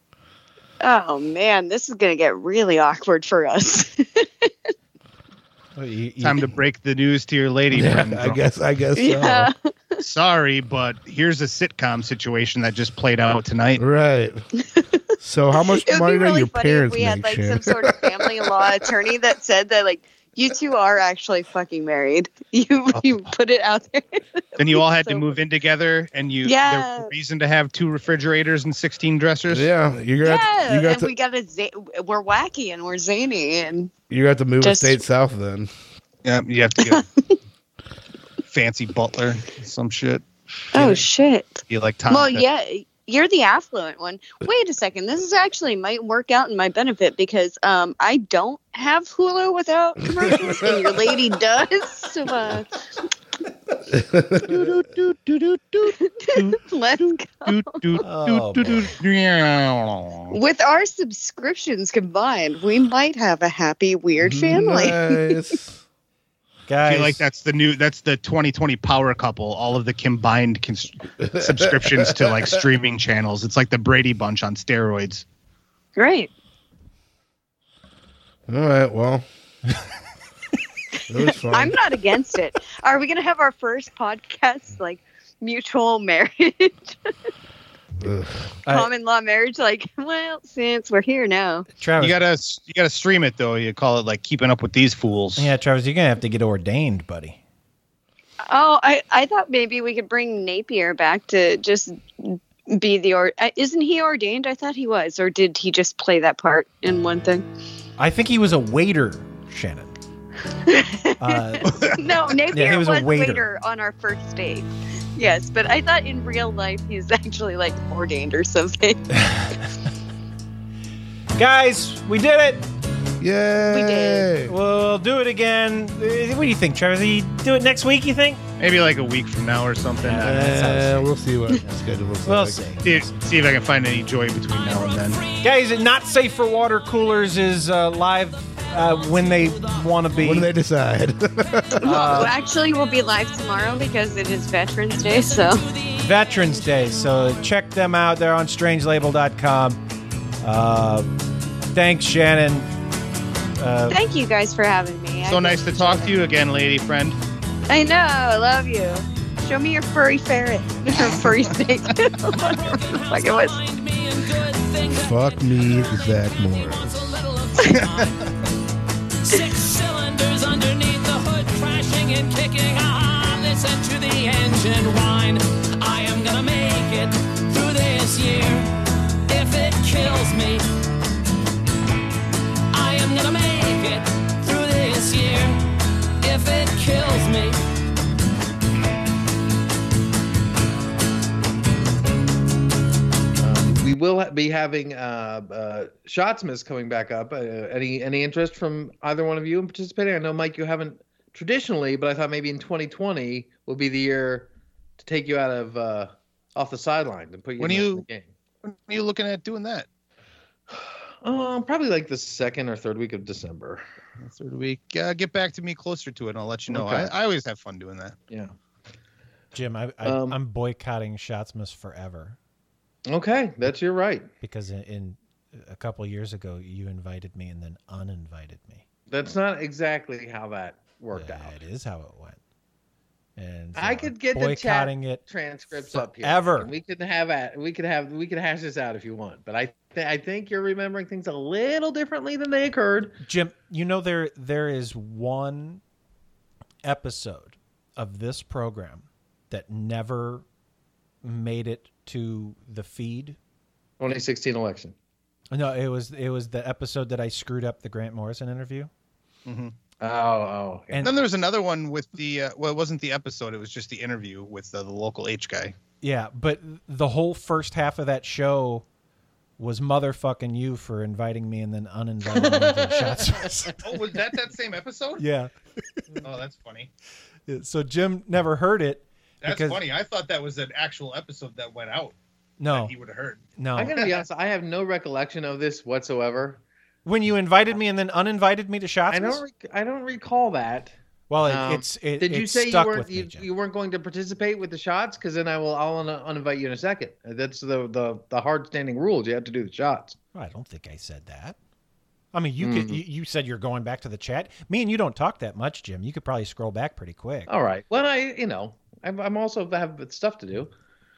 Oh man, this is gonna get really awkward for us. You- you- Time to break the news to your lady Yeah, friend. I guess. I guess. yeah. Sorry, but here's a sitcom situation that just played out tonight. So. Right. So, how much It would money be do really your funny if parents we had make, like Shannon? some sort of family law attorney that said that like you two are actually fucking married. You you put it out there. Then you all had to So- move in together, and you Yeah. there was a reason to have two refrigerators and sixteen dressers. Yeah, you got Yeah, you got and to we got a za- we're wacky and we're zany and you got to move just- a state south then. Yeah, you have to get a fancy butler, some shit. oh shit. You like Tom? Well, yeah, you're the affluent one. Wait a second. This is actually might work out in my benefit because um I don't have Hulu without commercials, and your lady does. So, uh, let's go. Oh, man. With our subscriptions combined, we might have a happy, weird family. Nice. I Guys, feel like that's the new that's the twenty twenty power couple, all of the combined cons- subscriptions to like streaming channels. It's like the Brady Bunch on steroids. Great. All right. Well, it was fun. I'm not against it. Are we going to have our first podcast like mutual marriage, Ugh. I- common law marriage? Like, well, since we're here now, Travis. You gotta you gotta stream it though. You call it like Keeping Up with These Fools. yeah, Travis, you're gonna have to get ordained, buddy. Oh, I, I thought maybe we could bring Napier back to just be the or. uh, Isn't he ordained? I thought he was, or did he just play that part in one thing? I think he was a waiter, Shannon. Uh, No, Napier Yeah, he was was, a a waiter. waiter. on our first date. Yes, but I thought in real life he's actually like ordained or something. Guys, we did it. Yay! We did. We'll do it again. Uh, What do you think, Trevor? You do it next week, you think? Maybe like a week from now or something. Uh, we'll see what the schedule looks We'll like. see. See, see if I can find any joy between now and then. Guys, Not Safe for Water Coolers is uh, live uh, when they want to be. When they decide. well, actually, we'll be live tomorrow because it is Veterans Day. So Veterans Day. So check them out. They're on strange label dot com. Uh, thanks, Shannon. Uh, thank you guys for having me. So I nice to talk to you again, lady friend. I know. I love you. Show me your furry ferret or furry snake. Whatever the fuck it was. Fuck me, Zach Morris. Six cylinders underneath the hood, crashing and kicking. Ah, listen to the engine whine. I am gonna make it through this year. If it kills me, I am gonna make it through this year. If it kills me. We will ha- be having uh, uh, Shotsmas coming back up. Uh, any any interest from either one of you in participating? I know, Mike, you haven't traditionally, but I thought maybe in twenty twenty will be the year to take you out of uh, off the sideline and put you When in, are the, you- in the game. When are you looking at doing that? Uh, probably like the second or third week of December. Third week. Uh, get back to me closer to it, and I'll let you know. Okay. I, I always have fun doing that. Yeah. Jim, I, I, Um, I'm boycotting Shotsmas forever. Okay, that's your right. Because in, in a couple of years ago, you invited me and then uninvited me. That's not exactly how that worked out. It is how it went. And I uh, could get the chat boycotting it transcripts up here. forever. And we could have at we could have we could hash this out if you want. But I th- I think you're remembering things a little differently than they occurred. Jim, you know there there is one episode of this program that never made it to the feed. twenty sixteen election. No, it was it was the episode that I screwed up the Grant Morrison interview. Mm-hmm. Oh, oh. And then there was another one with the uh, well, it wasn't the episode; it was just the interview with uh, the local H guy. Yeah, but the whole first half of that show was motherfucking you for inviting me and then uninviting me to Shots. Oh, was that that same episode? Yeah. Oh, that's funny. So Jim never heard it. That's because, funny. I thought that was an actual episode that went out. No, that he would have heard. No, I'm gonna be honest. I have no recollection of this whatsoever. When you invited me and then uninvited me to Shots, I don't. Rec- I don't recall that. Well, it, Um, it's it, did you it say you stuck weren't with me, you, Jim. you weren't going to participate with the shots? Because then I will I'll un- uninvite you in a second. That's the the the hard standing rules. You have to do the shots. I don't think I said that. I mean, you could. Mhm. You, you said you're going back to the chat. Me and you don't talk that much, Jim. You could probably scroll back pretty quick. All right. Well, I you know I'm, I'm also have stuff to do.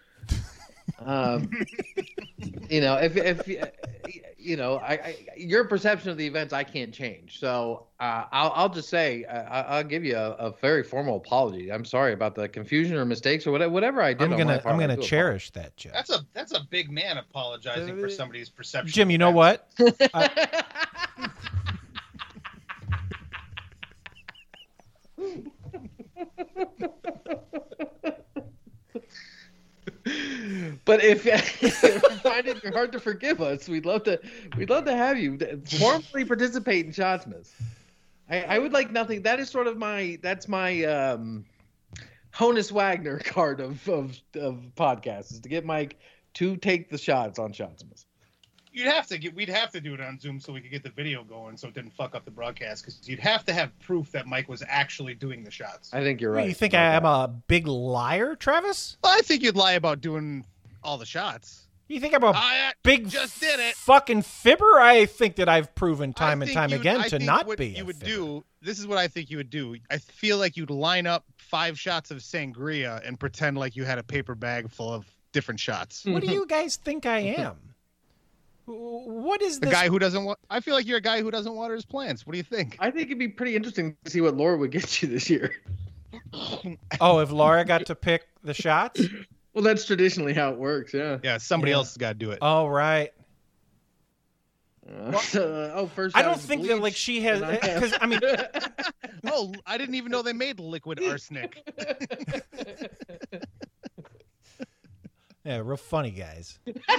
Um, you know, if if you know, I, I your perception of the events I can't change. So uh, I'll I'll just say I, I'll give you a, a very formal apology. I'm sorry about the confusion or mistakes or whatever whatever I did. I'm on gonna my part. I'm I gonna do cherish that, Jim. That's a that's a big man apologizing for somebody's perception. Jim, you know what? I, But if, if you find it hard to forgive us, we'd love to we'd love to have you formally participate in Shotsmas. I, I would like nothing. That is sort of my that's my um, Honus Wagner card of, of of podcasts is to get Mike to take the shots on Shotsmas. You'd have to get. We'd have to do it on Zoom so we could get the video going, so it didn't fuck up the broadcast. Because you'd have to have proof that Mike was actually doing the shots. I think you're right. You think I am a big liar, Travis? Well, I think you'd lie about doing all the shots. You think I'm a I big just did it. fucking fibber? I think that I've proven time I and think time you- again I to think not what be. You a would fibber. do. This is what I think you would do. I feel like you'd line up five shots of sangria and pretend like you had a paper bag full of different shots. What do you guys think I am? What is The this? guy who doesn't want. I feel like you're a guy who doesn't water his plants. What do you think? I think it'd be pretty interesting to see what Laura would get you this year. Oh, if Laura got to pick the shots? Well, that's traditionally how it works. Yeah. Yeah, somebody Yeah. else has got to do it. Oh, right. Uh, oh, first. I I don't was think that like bleach, she has and I have- because I mean Oh, I didn't even know they made liquid arsenic. yeah, real funny guys.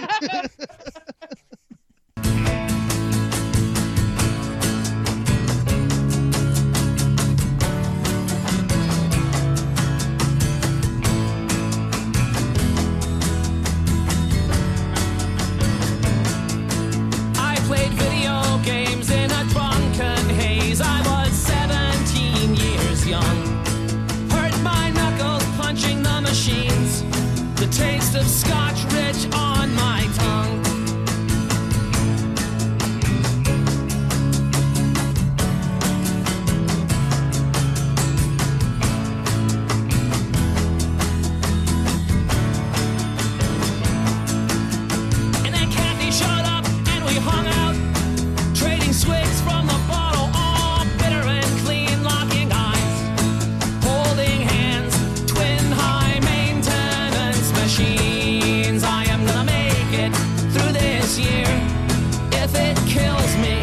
I played video games in a drunken haze. I was seventeen years young. Hurt my knuckles punching the machines. The taste of Scotch rich on my tongue. And then Kathy showed up and we hung out, trading swigs from the bottle, all bitter and clean, locking eyes, holding hands, twin high maintenance machines. I am gonna make it through this year if it kills me.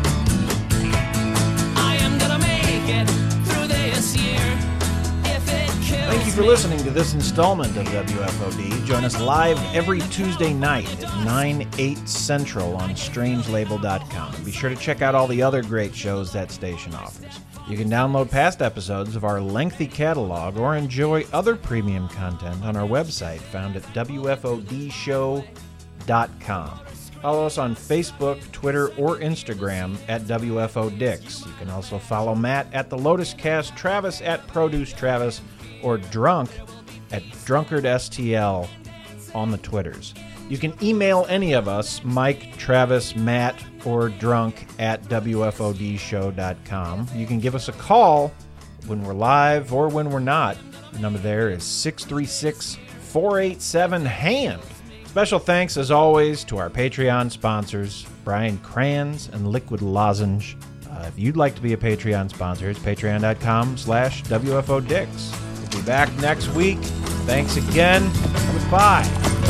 I am gonna make it through this year if it kills Thank you for me. listening to this installment of W F O D. Join us live every Tuesday night at nine, eight Central on strange label dot com. Be sure to check out all the other great shows that station offers. You can download past episodes of our lengthy catalog or enjoy other premium content on our website found at W F O D show dot com. Follow us on Facebook, Twitter, or Instagram at W F O Dix. You can also follow Matt at The Lotus Cast, Travis at Produce Travis, or Drunk at Drunkard S T L on the Twitters. You can email any of us, Mike, Travis, Matt, or Drunk at W F O D show dot com. You can give us a call when we're live or when we're not. The number there is six three six, four eight seven, HAND. Special thanks, as always, to our Patreon sponsors, Brian Kranz and Liquid Lozenge. Uh, if you'd like to be a Patreon sponsor, it's patreon.com slash WFODix. We'll be back next week. Thanks again. Goodbye.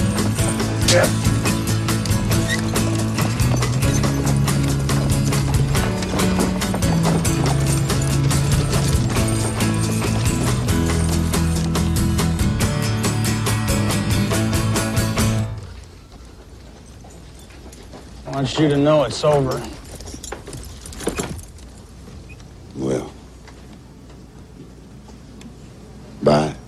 I want you to know it's over. Well, bye.